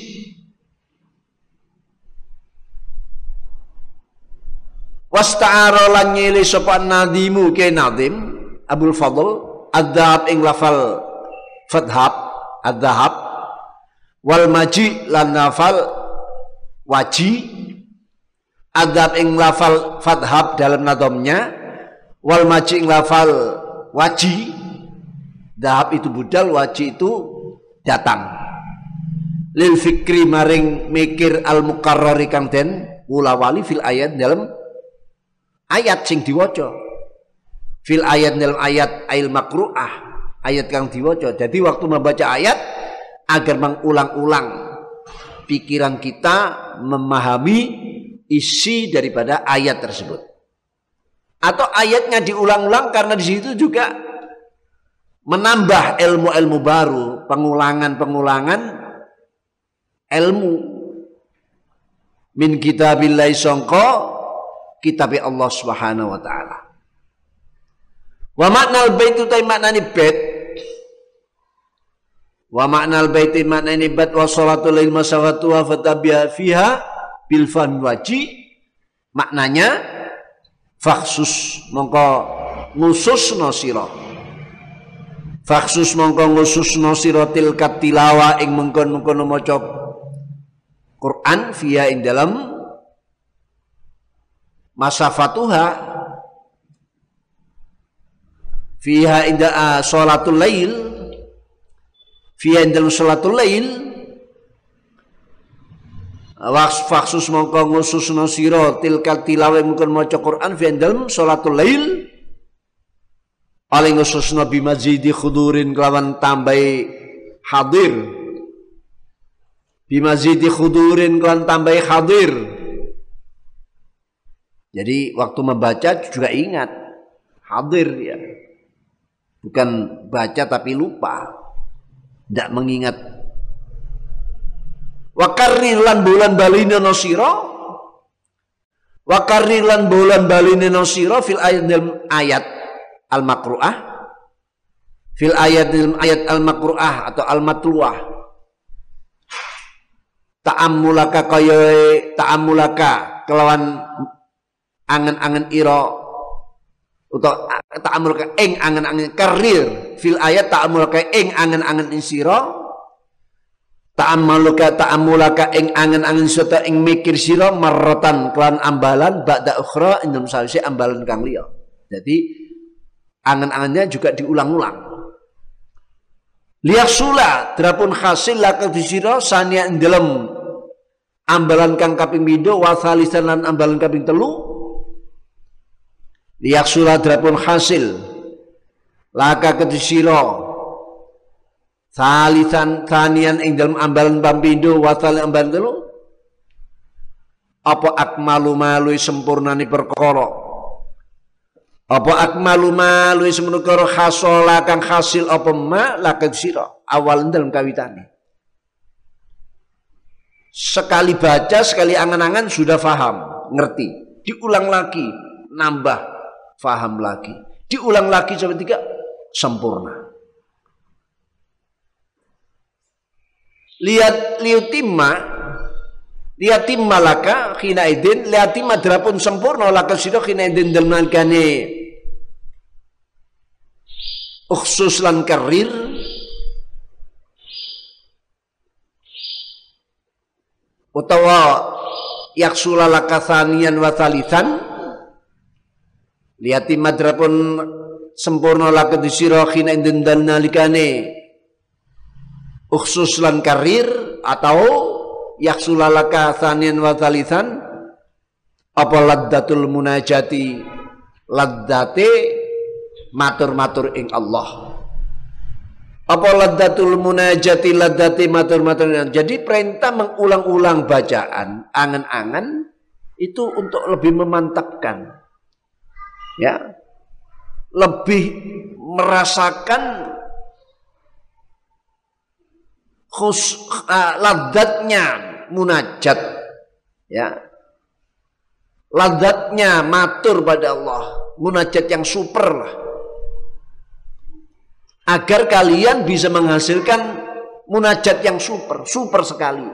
Wasta'ara lan nyele sapa nadimu ke nadim Abul Fadl adzhab ing lafal fadhab adzhab wal maji lan lafal waji adzhab ing lafal fadhab dalam nadomnya wal maji ing lafal waji. Dhahab itu budal, waji itu datang. Lil fikri maring mikir al mukarrari kang den wulawali fil ayat dalam ayat sing diwaca. Fil ayat dalam ayat ail makru'ah, ayat kang diwaca. Jadi waktu membaca ayat agar mengulang-ulang pikiran kita memahami isi daripada ayat tersebut. Atau ayatnya diulang-ulang karena di situ juga menambah ilmu-ilmu baru, pengulangan-pengulangan ilmu min kitabillahi sangka kitab Allah Subhanahu wa taala. Wa maknal bait utai maknani bait. Wa maknal bait maknani bait wa sholatul lil masawatu wa fatabiha fiha bil fahmi waji. Maknanya faksus mongko ngususno sira. Faksus mongko ngususno sira tilkat tilawa ing mengkon-mengkon maca Quran fiha ing dalam masafatuha fiha inda uh, sholatul lail fiha inda sholatul lail Waqs faksus mongko ngususna sira tilkal tilawe mungkin maca Quran fi dalem salatul lail paling ngususna bimazidi khudurin kelawan tambahi hadir bimazidi khudurin kelawan tambahi hadir. Jadi waktu membaca juga ingat hadir ya. Bukan baca tapi lupa. Tidak mengingat. Wa karrilan bulan balina nasira. Wa karrilan bulan balina nasira fil ayat ayat al-makru'ah. Fil ayat ayat al-makru'ah atau al-matluah. Ta'ammulaka kaya ta'ammulaka kelawan angen-angen ira utawa ta'amul ka ing angen-angen karir fil ayat ta'amul ka ing angen-angen sira ta'amul ka ta'amulaka ing angen-angen sira ing mikir sira marratan kelan ambalan ba'da ukhra indem sawise ambalan kang liya. Jadi angen-angennya juga diulang-ulang. Liyasula drapun hasil laka disira sania ing dalem ambalan kang kaping pindho wa salisan lan ambalan kaping telu. Liyasula drapun hasil laka kedisira salisan sanian ing dalem ambalan pampindo wa sal ambalan telu apa akmalu malui sempurnani perkara apa akmalu malui sempurna hasola kang hasil apa ma laka kedisira awal dalem kawitane sekali baca sekali angan-angan sudah faham ngerti diulang lagi nambah faham lagi, diulang lagi sampai tiga sempurna. Lihat liutimma, lihat timma laka khina idin, lihat timma drapun sempurna laka sira khina idin dalem kane uksus lan karir utawa yaksula laka thanian wa thalithan. Liati madrapun sempurna laka disira khina indin dan nalikane uksus lan karir atau yaksulalaka thanian wa thalithan apa laddatul munajati laddate matur-matur ing Allah apa laddatul munajati laddate matur-matur ing Allah. Jadi perintah mengulang-ulang bacaan angan-angan itu untuk lebih memantapkan ya lebih merasakan khus uh, ladatnya munajat ya ladatnya matur pada Allah munajat yang super lah agar kalian bisa menghasilkan munajat yang super super sekali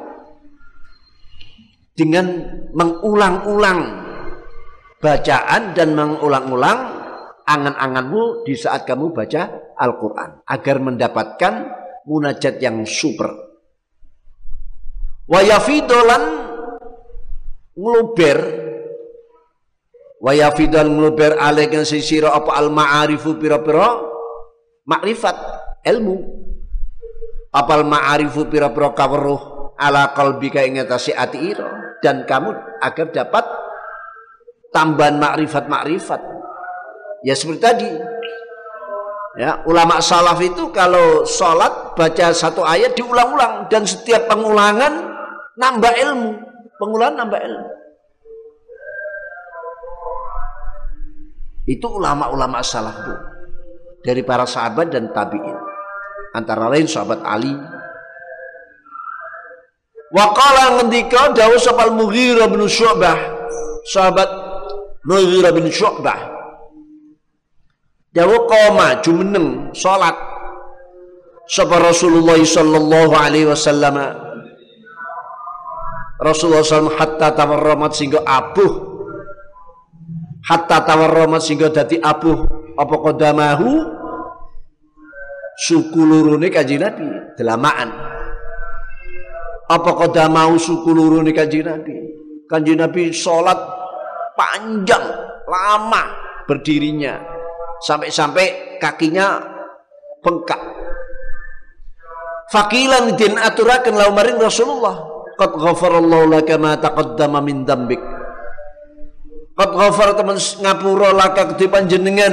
dengan mengulang-ulang bacaan dan mengulang-ulang angan-anganmu di saat kamu baca Al-Quran agar mendapatkan munajat yang super. Wa yafidolan ngluber wa yafidolan ngluber alaikan sisira apa al-ma'arifu pira-pira makrifat ilmu apa al-ma'arifu pira-pira kaweruh ala qalbika ing atase ati ira dan kamu agar dapat tambahan makrifat-makrifat ya seperti tadi ya ulama salaf itu kalau sholat baca satu ayat diulang-ulang dan setiap pengulangan nambah ilmu pengulangan nambah ilmu itu ulama-ulama salaf itu dari para sahabat dan tabi'in antara lain sahabat Ali wa qala ngendika dawuh sapa Al-Mughirah bin Syu'bah sahabat Mughirah bin Syu'bah dawa qoma jumeneng salat sapa Rasulullah sallallahu alaihi wasallam Rasulullah sallallahu alaihi wasallam hatta tawarramat sehingga abuh hatta tawarramat sehingga dadi abuh apa qadamahu suku lurune Kanjeng Nabi delamaan apa qadamahu suku lurune Kanjeng Nabi Kanjeng Nabi salat panjang, lama berdirinya sampai-sampai kakinya bengkak. Fakilan din aturaken lau maring Rasulullah qad ghafarallahu laka ma taqaddama min dzambik. Qad ghafar teman ngapura laka kedhe panjenengan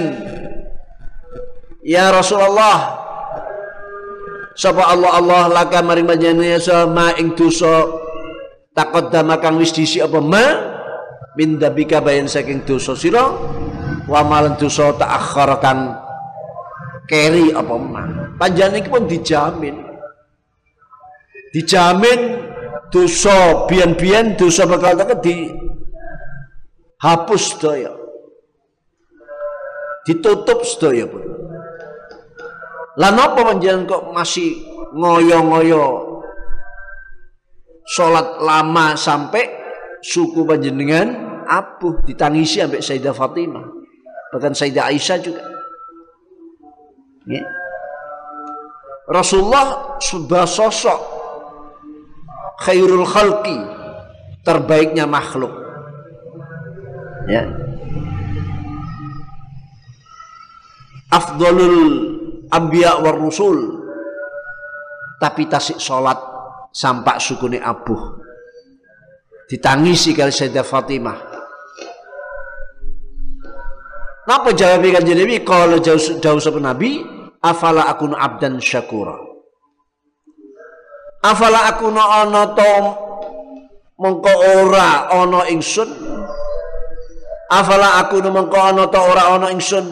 ya Rasulullah. Sapa Allah Allah laka maring panjenengan sama ing dosa taqaddama kang wis disi apa ma min dzambika bayan saking dosa sira wa malan dosa ta'akhkhara kang keri apa ma. Panjenengan iki pun dijamin. Dijamin dosa biyen-biyen dosa bakal teka di hapus sedaya, ditutup sedaya pun. Lah napa panjenengan kok masih ngoyo-ngoyo salat lama sampai suku panjenengan abuh, ditangisi ambek Sayyidah Fatimah, bahkan Sayyidah Aisyah juga. Ya. Rasulullah sudah sosok khairul khalqi, terbaiknya makhluk. Ya. Afdalul anbiya war rusul, tapi tasik salat sampak sukune abuh, ditangisi kali Sayyidah Fatimah. Napa jawab Kanjeng Nabi? Kalau jauh jauh sapa Nabi, afala akunu abdan syakura. Afala akunu ana to mengko ora ana ingsun. Afala akunu mengko ana to ora ana ingsun.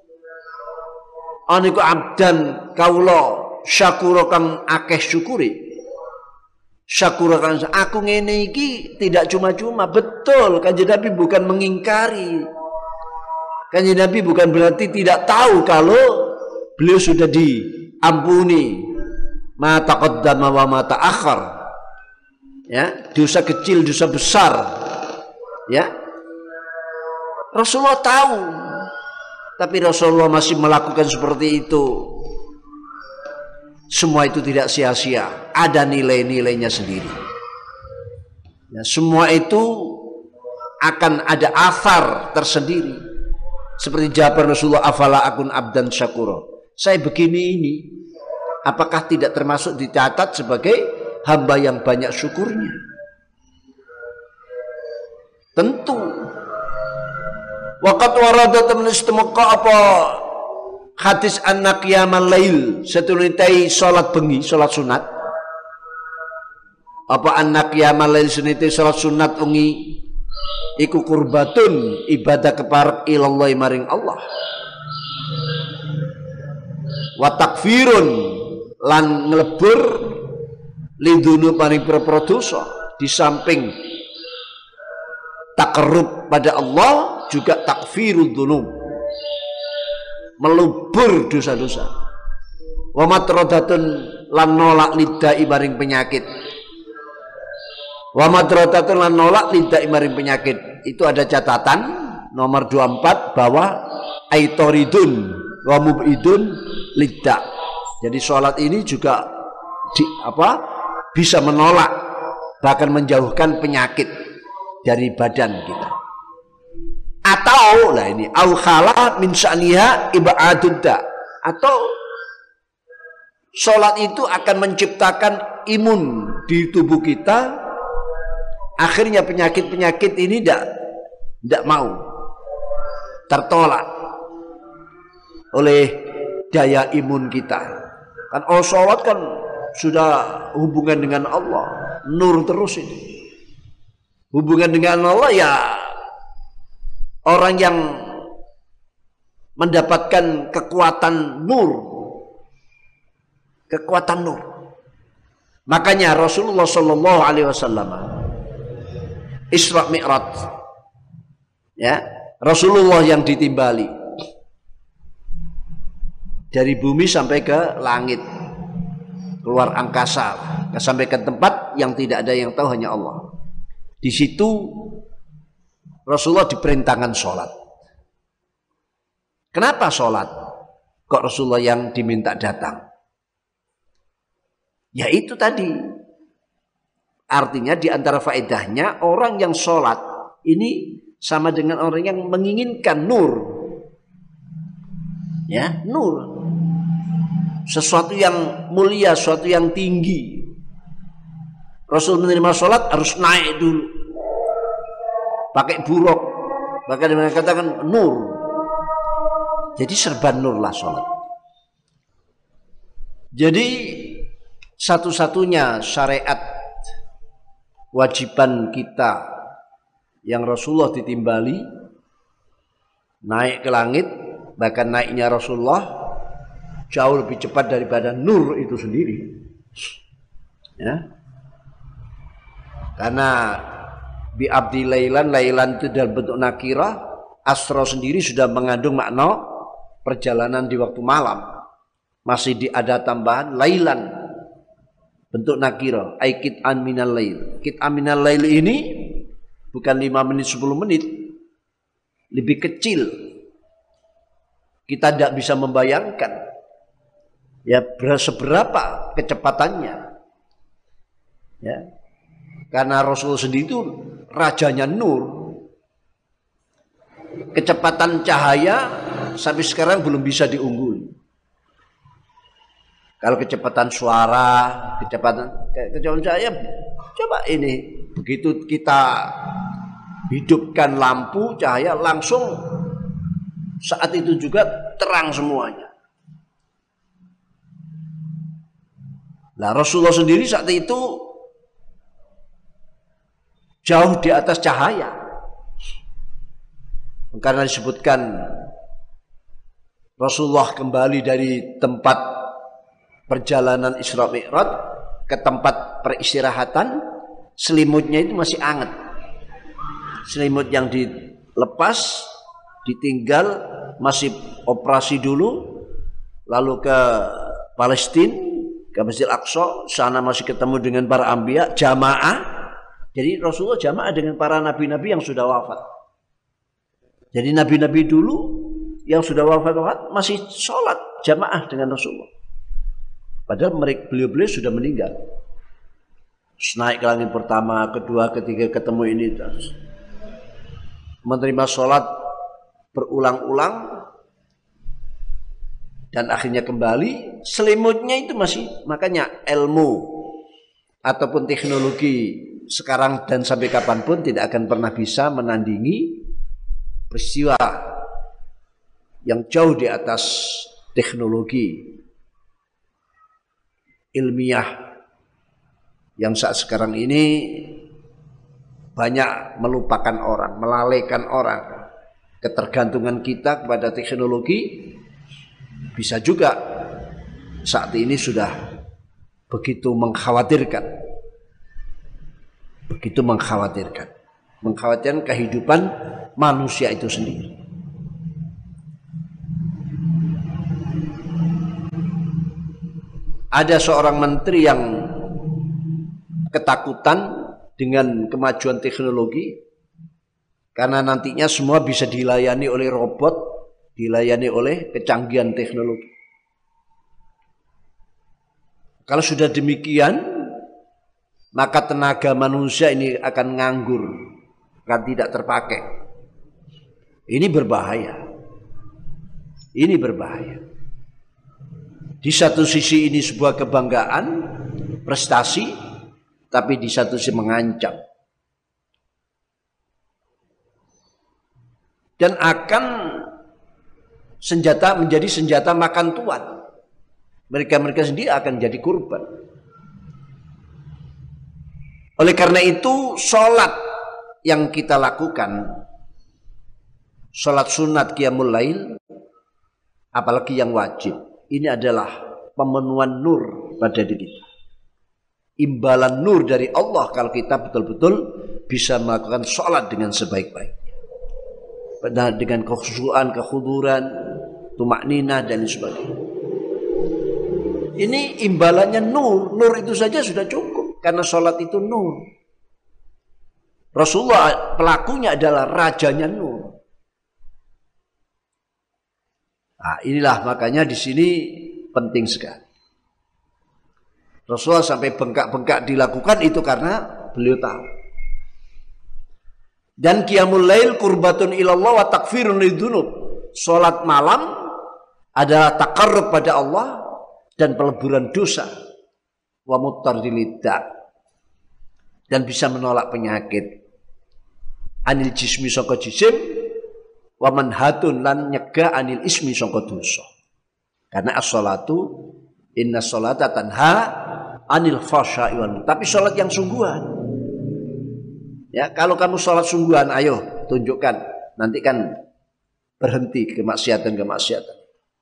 Aniku abdan kaula syakura kang akeh syukuri. Syakura kang aku ngene iki tidak cuma-cuma, betul Kanjeng Nabi bukan mengingkari. Kanjeng Nabi bukan berarti tidak tahu kalau beliau sudah diampuni ma taqaddama wa ma ta'akhkhar. Ya, dosa kecil, dosa besar. Ya. Rasulullah tahu. Tapi Rasulullah masih melakukan seperti itu. Semua itu tidak sia-sia, ada nilai-nilainya sendiri. Ya, semua itu akan ada athar tersendiri. Seperti jawaban Rasulullah, afala akun abdan syakura. Saya begini ini, apakah tidak termasuk dicatat sebagai hamba yang banyak syukurnya? Tentu. Waqat warada temen istemaka apa hadis anna qiyamal lail, setunitai salat bengi, salat sunat. Apa anna qiyamal lail sunite salat sunat bengi iku kurbatun, ibadah keparek ilallah maring Allah. Wa takfirun, lan nglebur lidunu paring pira-pira dosa. Di samping takarrub pada Allah juga takfirud dzunub, melubur dosa-dosa. Wa matradatun, lan nolak lidai maring penyakit. Wa madratatun lan nolak lidak maring penyakit. Itu ada catatan nomor dua puluh empat bahwa aitoridun wa mubidun lidak. Jadi sholat ini juga di, apa, bisa menolak bahkan menjauhkan penyakit dari badan kita. Atau lah ini au khala min sya'niha ibadud da, atau sholat itu akan menciptakan imun di tubuh kita. Akhirnya penyakit-penyakit ini tidak tidak mau, tertolak oleh daya imun kita. Kan oh sholat kan sudah hubungan dengan Allah, nur terus ini. Hubungan dengan Allah ya, orang yang mendapatkan kekuatan nur, kekuatan nur. Makanya Rasulullah Shallallahu Alaihi Wasallam Isra Mi'raj, ya, Rasulullah yang ditimbali dari bumi sampai ke langit, keluar angkasa, sampai ke tempat yang tidak ada yang tahu, hanya Allah. Di situ Rasulullah diperintahkan sholat. Kenapa sholat? Kok Rasulullah yang diminta datang? Ya itu tadi. Artinya di antara faedahnya, orang yang sholat ini sama dengan orang yang menginginkan nur. Ya, nur. Sesuatu yang mulia, sesuatu yang tinggi. Rasul menerima sholat harus naik dulu, pakai buruk, bahkan mereka katakan nur. Jadi serba nur lah sholat. Jadi satu-satunya syariat wajiban kita yang Rasulullah ditimbali naik ke langit, bahkan naiknya Rasulullah jauh lebih cepat daripada nur itu sendiri, ya. Karena bi abdi lailan, lailan itu dalam bentuk nakirah, asra sendiri sudah mengandung makna perjalanan di waktu malam. Masih di ada tambahan lailan bentuk nakirah, ai qit'an minal lail. Qit'an minal lail ini bukan lima menit sepuluh menit, lebih kecil. Kita tidak bisa membayangkan ya seberapa kecepatannya, ya. Karena Rasul sendiri itu rajanya nur. Kecepatan cahaya sampai sekarang belum bisa diungguli. Kalau kecepatan suara, kecepatan kecepatan cahaya, coba ini begitu kita hidupkan lampu cahaya langsung saat itu juga terang semuanya. Nah, Rasulullah sendiri saat itu jauh di atas cahaya. Karena disebutkan Rasulullah kembali dari tempat perjalanan Isra Mi'raj ke tempat peristirahatan, selimutnya itu masih hangat. Selimut yang dilepas, ditinggal, masih operasi dulu, lalu ke Palestina, ke Masjid Al-Aqsa, sana masih ketemu dengan para anbiya, jamaah. Jadi Rasulullah jamaah dengan para nabi-nabi yang sudah wafat. Jadi nabi-nabi dulu yang sudah wafat-wafat masih sholat jamaah dengan Rasulullah. Padahal mereka beliau-beliau sudah meninggal. Terus naik ke langit pertama, kedua, ketiga ketemu ini terus menerima sholat berulang-ulang dan akhirnya kembali. Selimutnya itu masih, makanya ilmu ataupun teknologi sekarang dan sampai kapanpun tidak akan pernah bisa menandingi peristiwa yang jauh di atas teknologi ilmiah yang saat sekarang ini banyak melupakan orang, melalaikan orang. Ketergantungan kita kepada teknologi bisa juga saat ini sudah begitu mengkhawatirkan. Begitu mengkhawatirkan, mengkhawatirkan kehidupan manusia itu sendiri. Ada seorang menteri yang ketakutan dengan kemajuan teknologi karena nantinya semua bisa dilayani oleh robot, dilayani oleh kecanggihan teknologi. Kalau sudah demikian, maka tenaga manusia ini akan nganggur, akan tidak terpakai. Ini berbahaya. Ini berbahaya. Di satu sisi ini sebuah kebanggaan, prestasi, tapi di satu sisi mengancam. Dan akan senjata menjadi senjata makan tuan. Mereka-mereka sendiri akan jadi kurban. Oleh karena itu, sholat yang kita lakukan, sholat sunat qiyamul lail, apalagi yang wajib, ini adalah pemenuhan nur pada diri kita. Imbalan nur dari Allah kalau kita betul-betul bisa melakukan sholat dengan sebaik-baiknya, dengan kekhusyuan, kekhuduran, tumakninah dan sebagainya. Ini imbalannya nur, nur itu saja sudah cukup. Karena sholat itu nur. Rasulullah pelakunya adalah rajanya nur. Nah, inilah makanya di sini penting sekali. Rasulullah sampai bengkak-bengkak dilakukan itu karena beliau tahu. Dan qiyamul lail qurbatun ilallah wa takfirun lidzunub. Salat malam adalah taqarrub pada Allah dan peleburan dosa. Wa muttardilidda, dan bisa menolak penyakit. Anil jismi saka jisim wa manhatun lan nyegah anil ismi saka dosa. Karena as-sholatu inna sholata tanha anil fahsya'i wal munkar. Tapi sholat yang sungguhan. Ya, kalau kamu sholat sungguhan, ayo tunjukkan. Nanti kan berhenti kemaksiatan-kemaksiatan.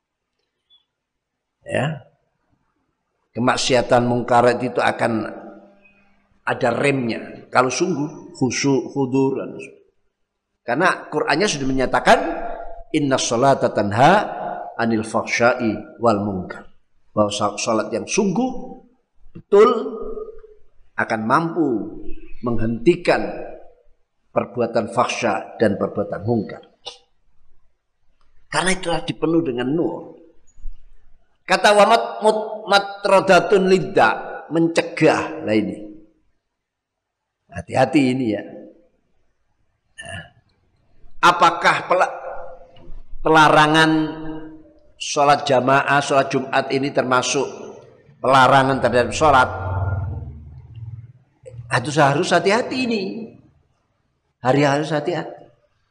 Ya. Kemaksiatan mungkarat itu akan ada remnya. Kalau sungguh khusyuk, khudur. Karena Qur'annya sudah menyatakan inna sholata tanha anil fahsya'i wal munkar. Bahwa sholat yang sungguh betul akan mampu menghentikan perbuatan fahsya dan perbuatan mungkar. Karena itulah dipenuhi dengan nur. Kata wamat matrodatun lidda, mencegah lah ini. Hati-hati ini ya. Apakah pelarangan sholat jamaah, sholat Jumat ini termasuk pelarangan terhadap sholat? Itu harus hati-hati ini. Hari harus hati-hati.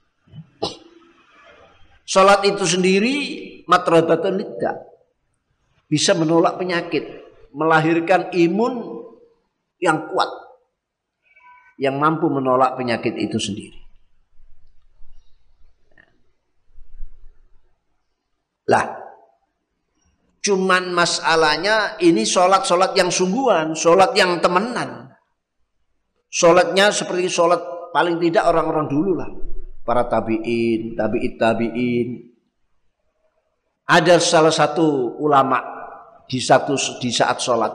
Sholat itu sendiri matrodatun lidda, bisa menolak penyakit, melahirkan imun yang kuat, yang mampu menolak penyakit itu sendiri. Lah, cuman masalahnya ini sholat-sholat yang sungguhan, sholat yang temenan. Sholatnya seperti sholat paling tidak orang-orang dulu lah. Para tabi'in, tabi'it tabi'in. Ada salah satu ulama di satu di saat sholat.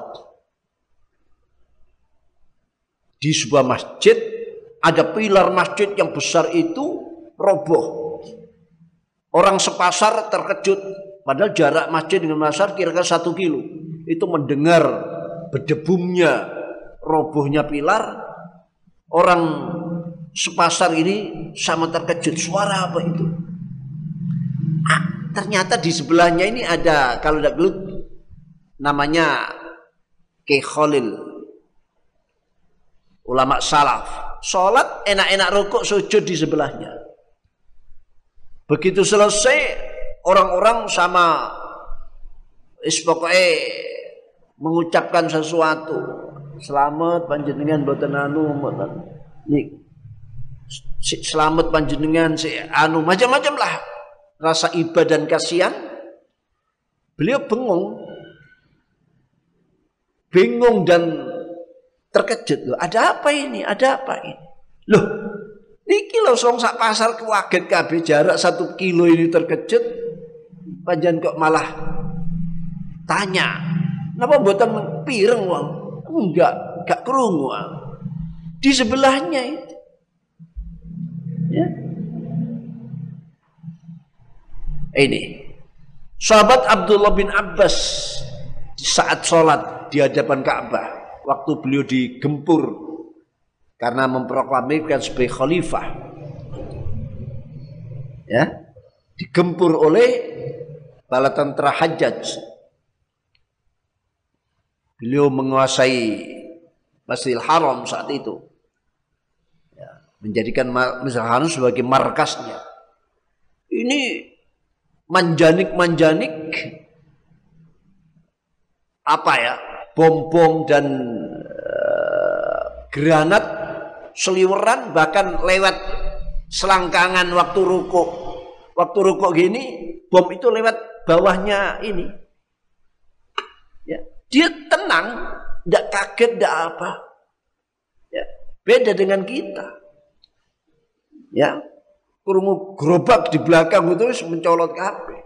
Di sebuah masjid, ada pilar masjid yang besar itu roboh. Orang sepasar terkejut, padahal jarak masjid dengan pasar kira-kira satu kilo. Itu mendengar berdebumnya, robohnya pilar. Orang sepasar ini sama terkejut, suara apa itu? Ah, ternyata di sebelahnya ini ada, kalau tidak gelut, namanya Kiai Khalil, ulama salaf. Sholat enak-enak rukuk sujud di sebelahnya. Begitu selesai, orang-orang sama pokoknya mengucapkan sesuatu. Selamat panjenengan boten anu, boten nik. Selamat panjenengan si anu, macam-macam lah. Rasa iba dan kasihan. Beliau bengong. Bingung dan terkejut. Loh, ada apa ini? Ada apa ini? Loh, niki lho song sak pasar kaget kabeh, jarak satu kilo ini terkejut. Panjen kok malah tanya, "Napa mboten pireng wong?" Enggak, enggak krungu. Di sebelahnya itu. Ya. Ini sahabat Abdullah bin Abbas saat sholat di hadapan Ka'bah, waktu beliau digempur karena memproklamirkan sebagai khalifah, ya, digempur oleh bala tentara Hajjaj. Beliau menguasai Masjidil Haram saat itu, ya, menjadikan Masjidil Haram sebagai markasnya. Ini manjanik-manjanik apa ya, bom-bom dan uh, granat seliweran, bahkan lewat selangkangan waktu rukuk. Waktu rukuk gini, bom itu lewat bawahnya ini. Ya, dia tenang, tidak kaget, tidak apa. Ya, beda dengan kita. Ya, kurungu gerobak di belakang itu mencolot kabeh.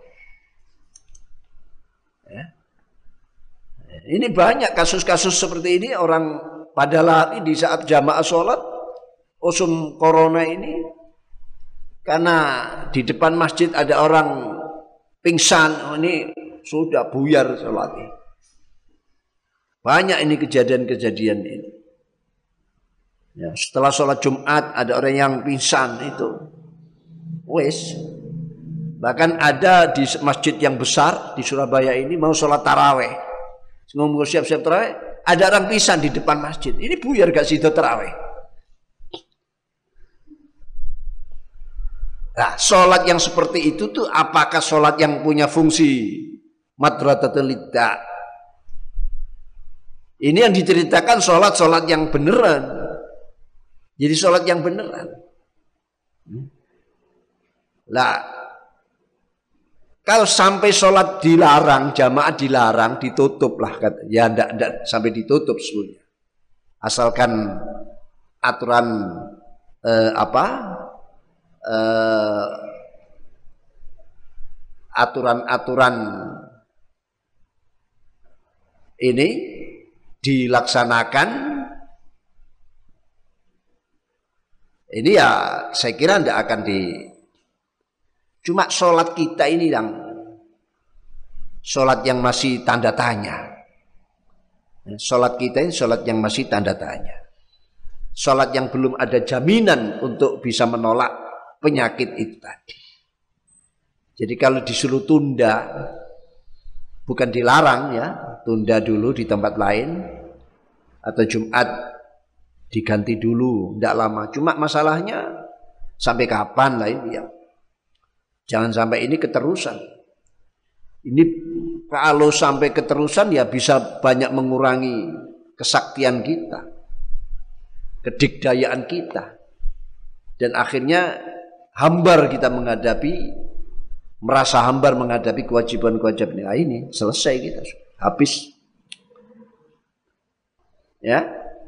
Ya. Ini banyak kasus-kasus seperti ini, orang pada lari di saat jamaah sholat usum corona ini, karena di depan masjid ada orang pingsan. Oh, ini sudah buyar sholatnya. Banyak ini kejadian-kejadian ini. Ya, setelah sholat Jumat ada orang yang pingsan itu. Wes. Bahkan ada di masjid yang besar di Surabaya ini mau sholat taraweh. Ngomong siap-siap taraweh, Ada orang pisan di depan masjid. Ini buyar gak sido terawih. Nah, sholat yang seperti itu tuh apakah sholat yang punya fungsi madratatul lidah? Ini yang diceritakan sholat-sholat yang beneran. Jadi sholat yang beneran. Lah, kalau sampai sholat dilarang, jamaah dilarang, ditutup lah. Ya enggak, enggak sampai ditutup seluruhnya. Asalkan aturan eh, apa? Eh, aturan-aturan ini dilaksanakan, ini ya saya kira tidak akan di. Cuma sholat kita ini yang sholat yang masih tanda tanya. Sholat kita ini sholat yang masih tanda tanya. Sholat yang belum ada jaminan untuk bisa menolak penyakit itu tadi. Jadi kalau disuruh tunda, bukan dilarang ya, tunda dulu di tempat lain, atau Jumat diganti dulu, tidak lama. Cuma masalahnya sampai kapan lah ini ya. Jangan sampai ini keterusan. Ini kalau sampai keterusan ya bisa banyak mengurangi kesaktian kita, kedikdayaan kita, dan akhirnya hambar kita menghadapi, merasa hambar menghadapi kewajiban-kewajiban ini, selesai kita, habis. Ya,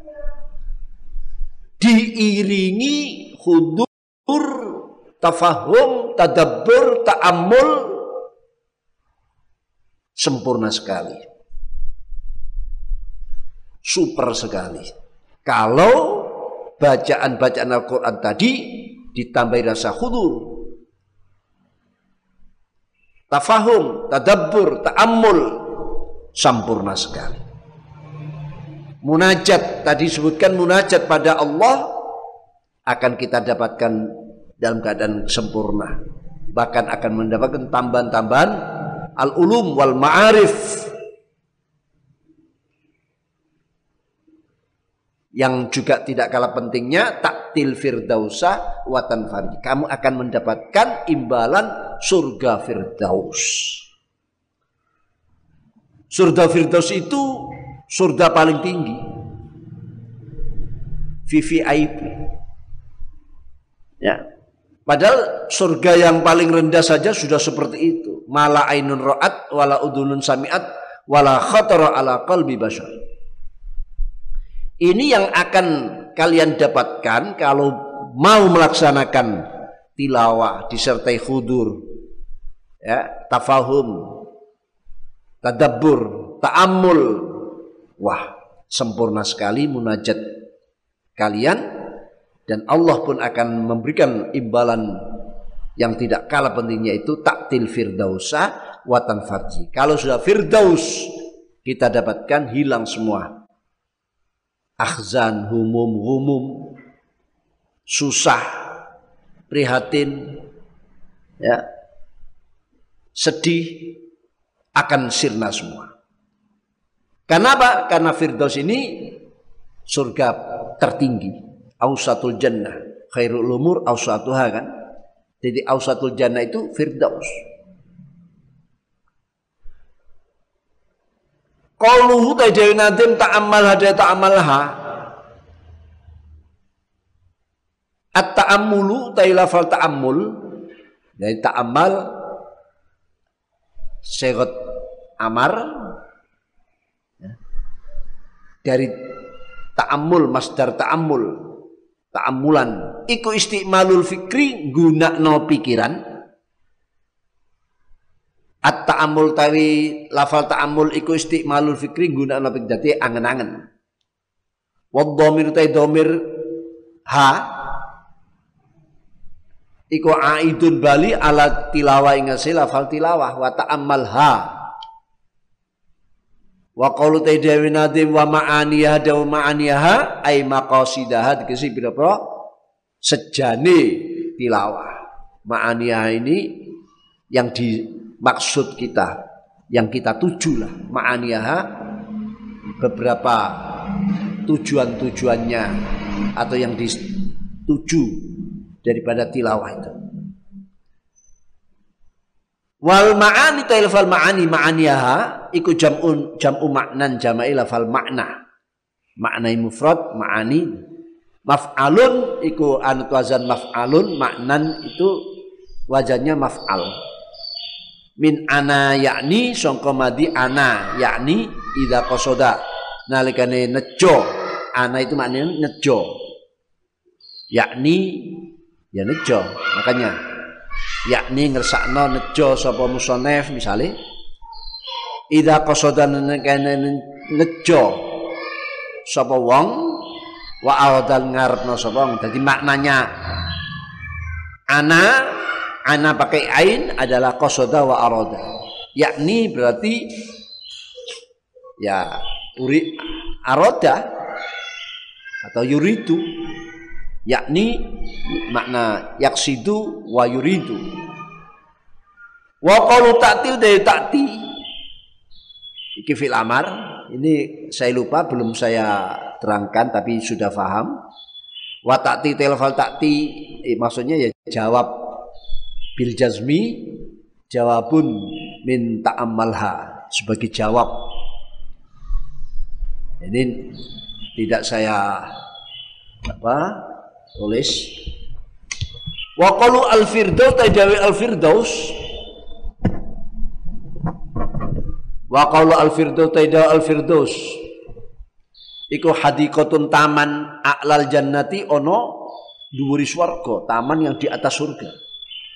diiringi hudur, tafahum, tadabbur, ta'ammul, sempurna sekali, super sekali. Kalau bacaan-bacaan Al-Quran tadi ditambahi rasa hudur, tafahum, tadabbur, ta'ammul, sempurna sekali. Munajat, tadi disebutkan munajat pada Allah akan kita dapatkan dalam keadaan sempurna. Bahkan akan mendapatkan tambahan-tambahan al-ulum wal ma'arif yang juga tidak kalah pentingnya, taktil firdausa wa tanfari. Kamu akan mendapatkan imbalan surga firdaus. Surga firdaus itu surga paling tinggi, V V I P. Ya. Padahal surga yang paling rendah saja sudah seperti itu. Mala ainun ra'at wala udhunun sami'at wala khatara ala qalbi bashar. Ini yang akan kalian dapatkan kalau mau melaksanakan tilawah disertai khudur, ya, tafahum, tadabbur, ta'ammul. Wah, sempurna sekali munajat kalian. Dan Allah pun akan memberikan imbalan yang tidak kalah pentingnya, itu taktil firdausa wa tanfarji. Kalau sudah firdaus kita dapatkan, hilang semua akhzan, humum, humum, susah, prihatin, ya, sedih, akan sirna semua. Kenapa? Karena firdaus ini surga tertinggi. Ausatul jannah khairul umur ausatuha, kan. Jadi ausatul jannah itu firdaus. Qauluhu ta'ala nadim ta'ammal hada ta'ammalha. At-ta'ammulu ta'ila fal ta'ammul. Dari ta'ammal segot amar, dari ta'ammul masdar ta'ammul, ta'ammulan iku istimalul fikri, gunakno pikiran. At-ta'ammul tawi lafal ta'ammul iku istimalul fikri, gunakno pikiran, dadi angen-angen. Wa dhamir ta dhamir ha iku aidun bali ala tilawah ing lafal tilawah. Wa ta'ammal ha wa qaulu ta'ala nadim wa ma'aniha da ma'aniha ay maqasidaha, dikisi pira-pira sejane tilawah. Ma'aniha ini yang dimaksud kita, yang kita tuju lah. Ma'aniha beberapa tujuan-tujuannya atau yang dituju daripada tilawah itu. Wal ma'ani ta ilfal ma'ani ma'aniyaha iku jam'un jam'u maknan jama'i lafal makna. Maknai mufrad ma'ani maf'alun iku anut wazan maf'alun maknan itu wazannya maf'al. Min ana yakni sangka madi ana yakni idza qasada nalikane nejo ana itu maknanya nejo yakni ya nejo makanya yakni ngersakno nejo sapa musannaf misale idza qasada nalikane nejo sapa wong wa awadal ngarepno sapa wong dadi maknanya ana ana pakai ain adalah qasada wa arada. Yakni berarti ya uri arada atau yuridu. Yakni makna yaksidu wa yuridu. Wa qalu ta'til dari ta'ti. Iki fil amar. Ini saya lupa belum saya terangkan tapi sudah paham. Wa ta'ti telfal ta'ti eh, maksudnya ya jawab bil jazmi jawabun min ta'ammalha sebagai jawab. Ini tidak saya apa tulis. Wa qalu al firdaus tajawi al firdaus wa qalu al firdaus tajawi al firdaus iku hadiqatun taman a'lal jannati ono dhuwuri swarga, taman yang di atas surga.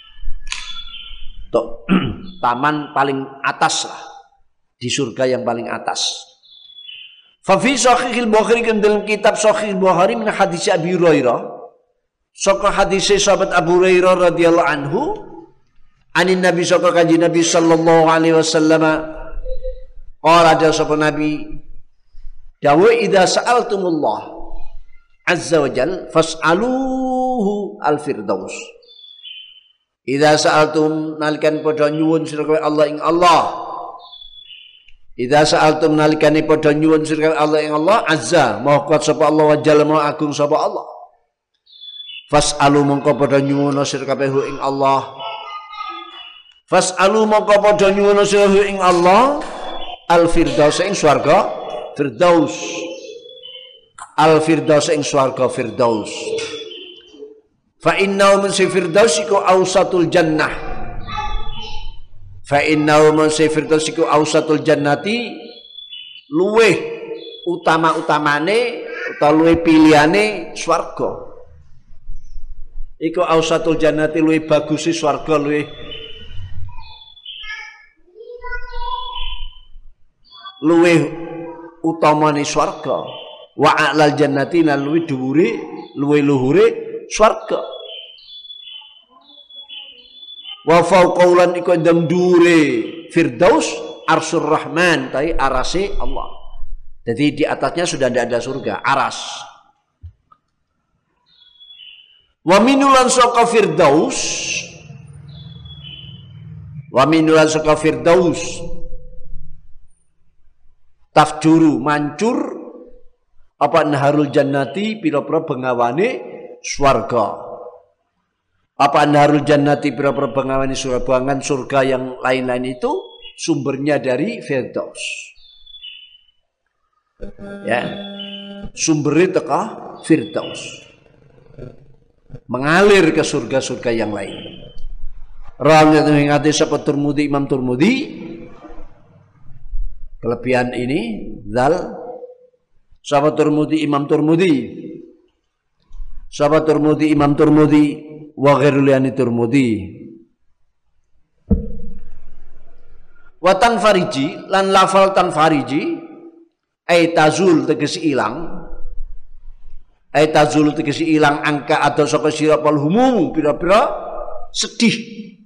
Taman paling atas lah di surga yang paling atas. Fa fi sahihil Bukhari kan dalam kitab Sahih Bukhari min hadis Abi Hurairah saka hadis sahabat Abu Hurairah radhiyallahu anhu anin Nabi saka kanjeng Nabi sallallahu alaihi wasallam qala ada sapa Nabi dawu idza sa'altumullah azza wa jal fas'aluhu al-firdaus. Idza sa'altum nalikan padha nyuwun sira Allah ing Allah. Idza sa'altum nalikan padha nyuwun sira Allah ing Allah azza maha kuat sapa Allah wa jalla maha agung sapa Allah. Fas'alu mongko padha nyuwun sira kabeh ing Allah. Fas'alu mongko padha nyuwun sira ing Allah al firdaus ing swarga firdaus. Al firdaus ing swarga firdaus. Fa innahu min firdaus iku ausatul jannah. Fa innahu min firdaus iku ausatul jannati luweh utama-utamane utawa luweh pilihane swarga. Iku ausatul jannati luweh bagusi swarga luweh luweh utamane swarga. Wa a'lal jannati lan luweh dhuwure luweh luhure swarga. Wa fauqaulan iku ndem dure firdaus arsur rahman tai arase Allah. Jadi di atasnya sudah tidak ada surga, aras. Wa minulan saka firdaus wa minulan saka firdaus tafjuru mancur apa naharul jannati pira-pira bengawane swarga. Apa naharul jannati pira-pira bengawane surga, surga yang lain-lain itu sumbernya dari firdaus. Ya. Sumbernya teka firdaus. Mengalir ke surga-surga yang lain. Rawang yang mengingati sapa Turmudi Imam Turmudi. Kelebihan ini zal sahabat Turmudi Imam Turmudi. Sahabat Turmudi Imam Turmudi wa ghairul yani Turmudi. Wa tanfariji lan lafal tanfariji ay tazul tegesi ilang. Ay tazul tegesi ilang angka atau saka sira pal humum pira-pira sedih.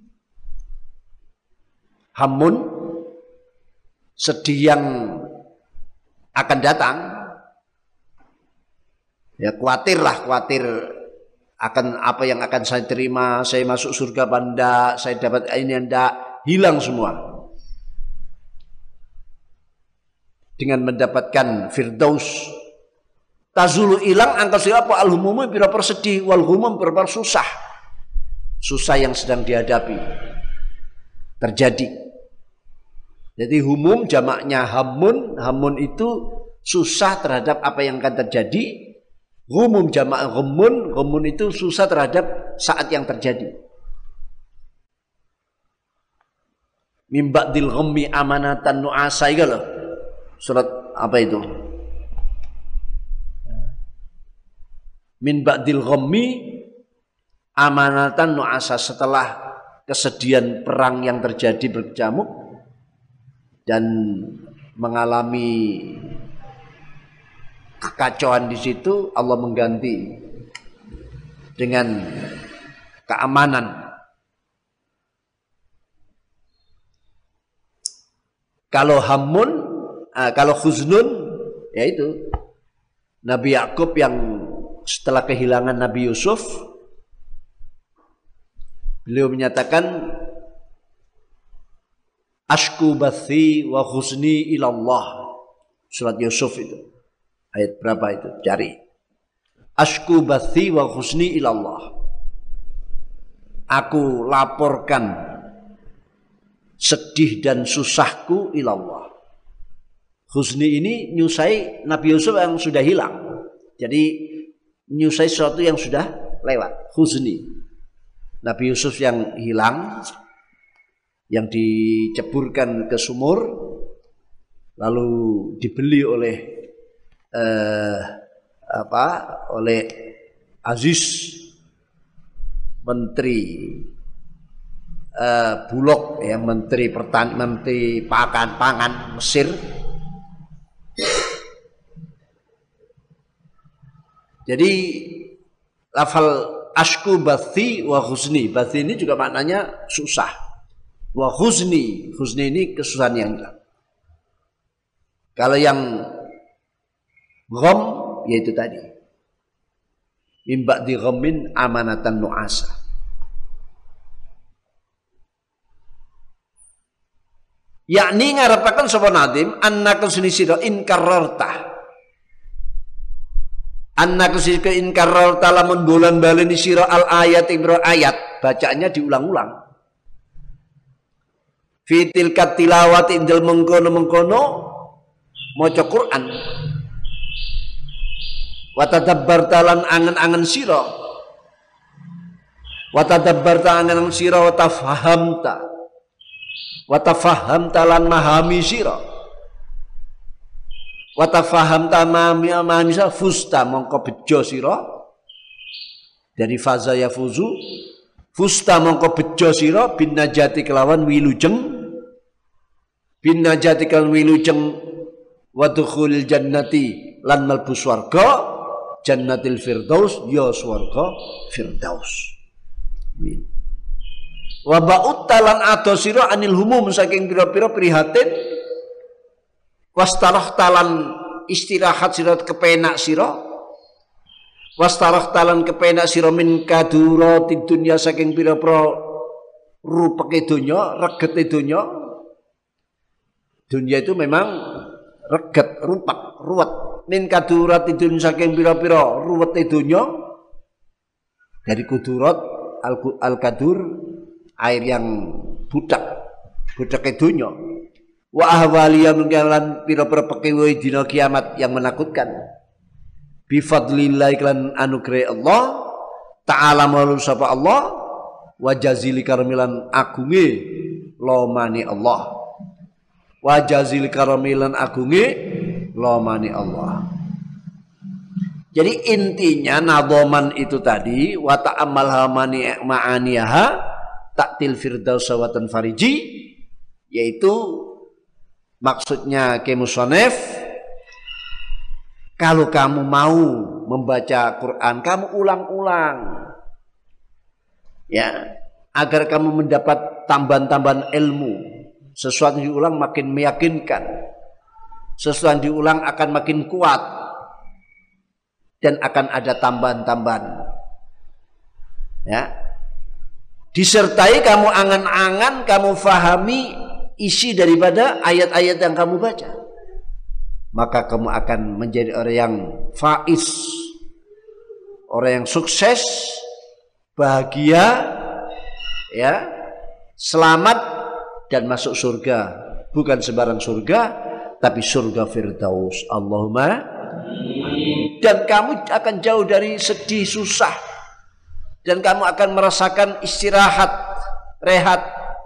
Hamun sedih yang akan datang. Ya khawatir lah, khawatir akan apa yang akan saya terima, saya masuk surga banda, saya dapat ini anda hilang semua. dengan mendapatkan firdaus. Tazulu ilang angka siapa al-humum pira sedih wal humum pira susah. Susah yang sedang dihadapi terjadi. Jadi humum jamaknya hamun, hamun itu susah terhadap apa yang akan terjadi. Humum jamak ghumun, ghumun itu susah terhadap saat yang terjadi. Mim ba'dil ghammi amanatan nu'asa itu loh. Surat apa itu? Min ba'dil ghammi amanatan nu'asa, setelah kesedihan perang yang terjadi berkecamuk dan mengalami kekacauan di situ, Allah mengganti dengan keamanan. Kalau hamun, uh, kalau khuznun, yaitu Nabi Yakub yang setelah kehilangan Nabi Yusuf, beliau menyatakan ashku bathi wa khuzni ilallah. Surat Yusuf itu ayat berapa itu? Cari. Ashku bathi wa khuzni ilallah. Aku laporkan sedih dan susahku ilallah. Khuzni ini nyusai Nabi Yusuf yang sudah hilang. Jadi nyusai sesuatu yang sudah lewat. Khuzni. Nabi Yusuf yang hilang, yang diceburkan ke sumur, lalu dibeli oleh eh, apa? Oleh Aziz, menteri Uh, Bulog, ya, menteri pertan, menteri pakan pangan Mesir. Jadi lafal ashku bathi wa khuzni, bathi ini juga maknanya susah. Wa khuzni, khuzni ini kesusahan yang hilang. Kalau yang gham yaitu tadi min ba'di ghammin amanatan nu'asa. Yakni ngarepaken sapa nadim annaka sini sira inkararta. Annaka sini inkararta lamun bolan baleni sira al ayat ibro ayat, bacaannya diulang-ulang. Fitil katilawat indal mengkono-mengkono maca Quran. Wa tadabbar talan angen-angen sira. Wa tadabbar angen sira wa tafahamta. Watafaham talan mahami sira, watafaham tamami amami sira fusta mongko bejo sira, dari faza ya fuzu, fusta mongko bejo sira bin najati kelawan wilujeng, bin najati kelawan wilujeng wadukhulil jannati lan malbu swarga, jannatil firdaus ya swarga firdaus. Amin. Wa ba'ut talan ado sira anil humum saking pira-pira prihatin, wastarah talan istirahat sira kepenak sira, wastarah talan kepenak sira min kadurati dunya saking pira-pira rupeke donya, regete donya. Dunya itu memang reget, rupak, ruwet. Min kadurati dunya saking pira-pira ruwete donya, dari kudurat al-kadur al air yang budak, budak dunya. Wa ahwaliya mengkalan pira-pira pekewe dina kiamat yang menakutkan. Bi fadlillah iklan anugerah Allah ta'ala malu sapa Allah wa jazili karamilan agunge lomani Allah. Wa jazili karamilan agunge lomani Allah. Jadi intinya nadhaman itu tadi wa ta'ammal hamani ma'aniyaha taktil firdaus wa tanfariji, yaitu maksudnya kemusonef, kalau kamu mau membaca Quran kamu ulang-ulang ya, agar kamu mendapat tambahan-tambahan ilmu. Sesuatu yang diulang makin meyakinkan, sesuatu yang diulang akan makin kuat dan akan ada tambahan-tambahan ya. Disertai kamu angan-angan, kamu fahami isi daripada ayat-ayat yang kamu baca. maka kamu akan menjadi orang yang faiz, orang yang sukses, bahagia, ya, selamat dan masuk surga. Bukan sembarang surga, tapi surga Firdaus. Allahumma. Dan kamu akan jauh dari sedih, susah, dan kamu akan merasakan istirahat, rehat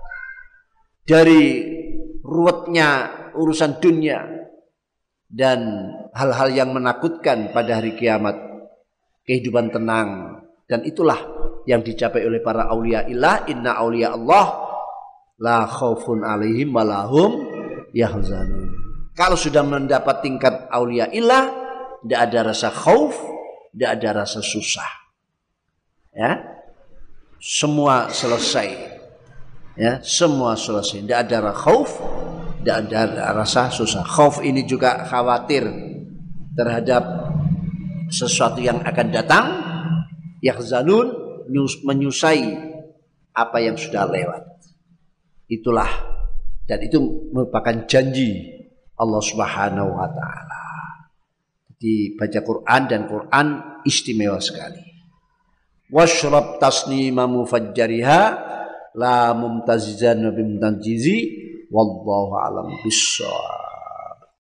dari ruwetnya urusan dunia dan hal-hal yang menakutkan pada hari kiamat. Kehidupan tenang, dan itulah yang dicapai oleh para aulia illah. Inna aulia Allah la khaufun alaihim walahum yahzanun. Kalau sudah mendapat tingkat aulia illah, tidak ada rasa khauf, tidak ada rasa susah, ya, semua selesai, ya, semua selesai, tidak ada rasa khauf, tidak ada rasa susah. Khauf ini juga khawatir terhadap sesuatu yang akan datang. Yahzanun, menyusai apa yang sudah lewat. Itulah, dan itu merupakan janji Allah Subhanahu wa taala. Jadi baca Quran, dan Quran istimewa sekali. Washrab tasnima mufajjariha la mumtazizan bimtanjizi wallahu alam bissawab.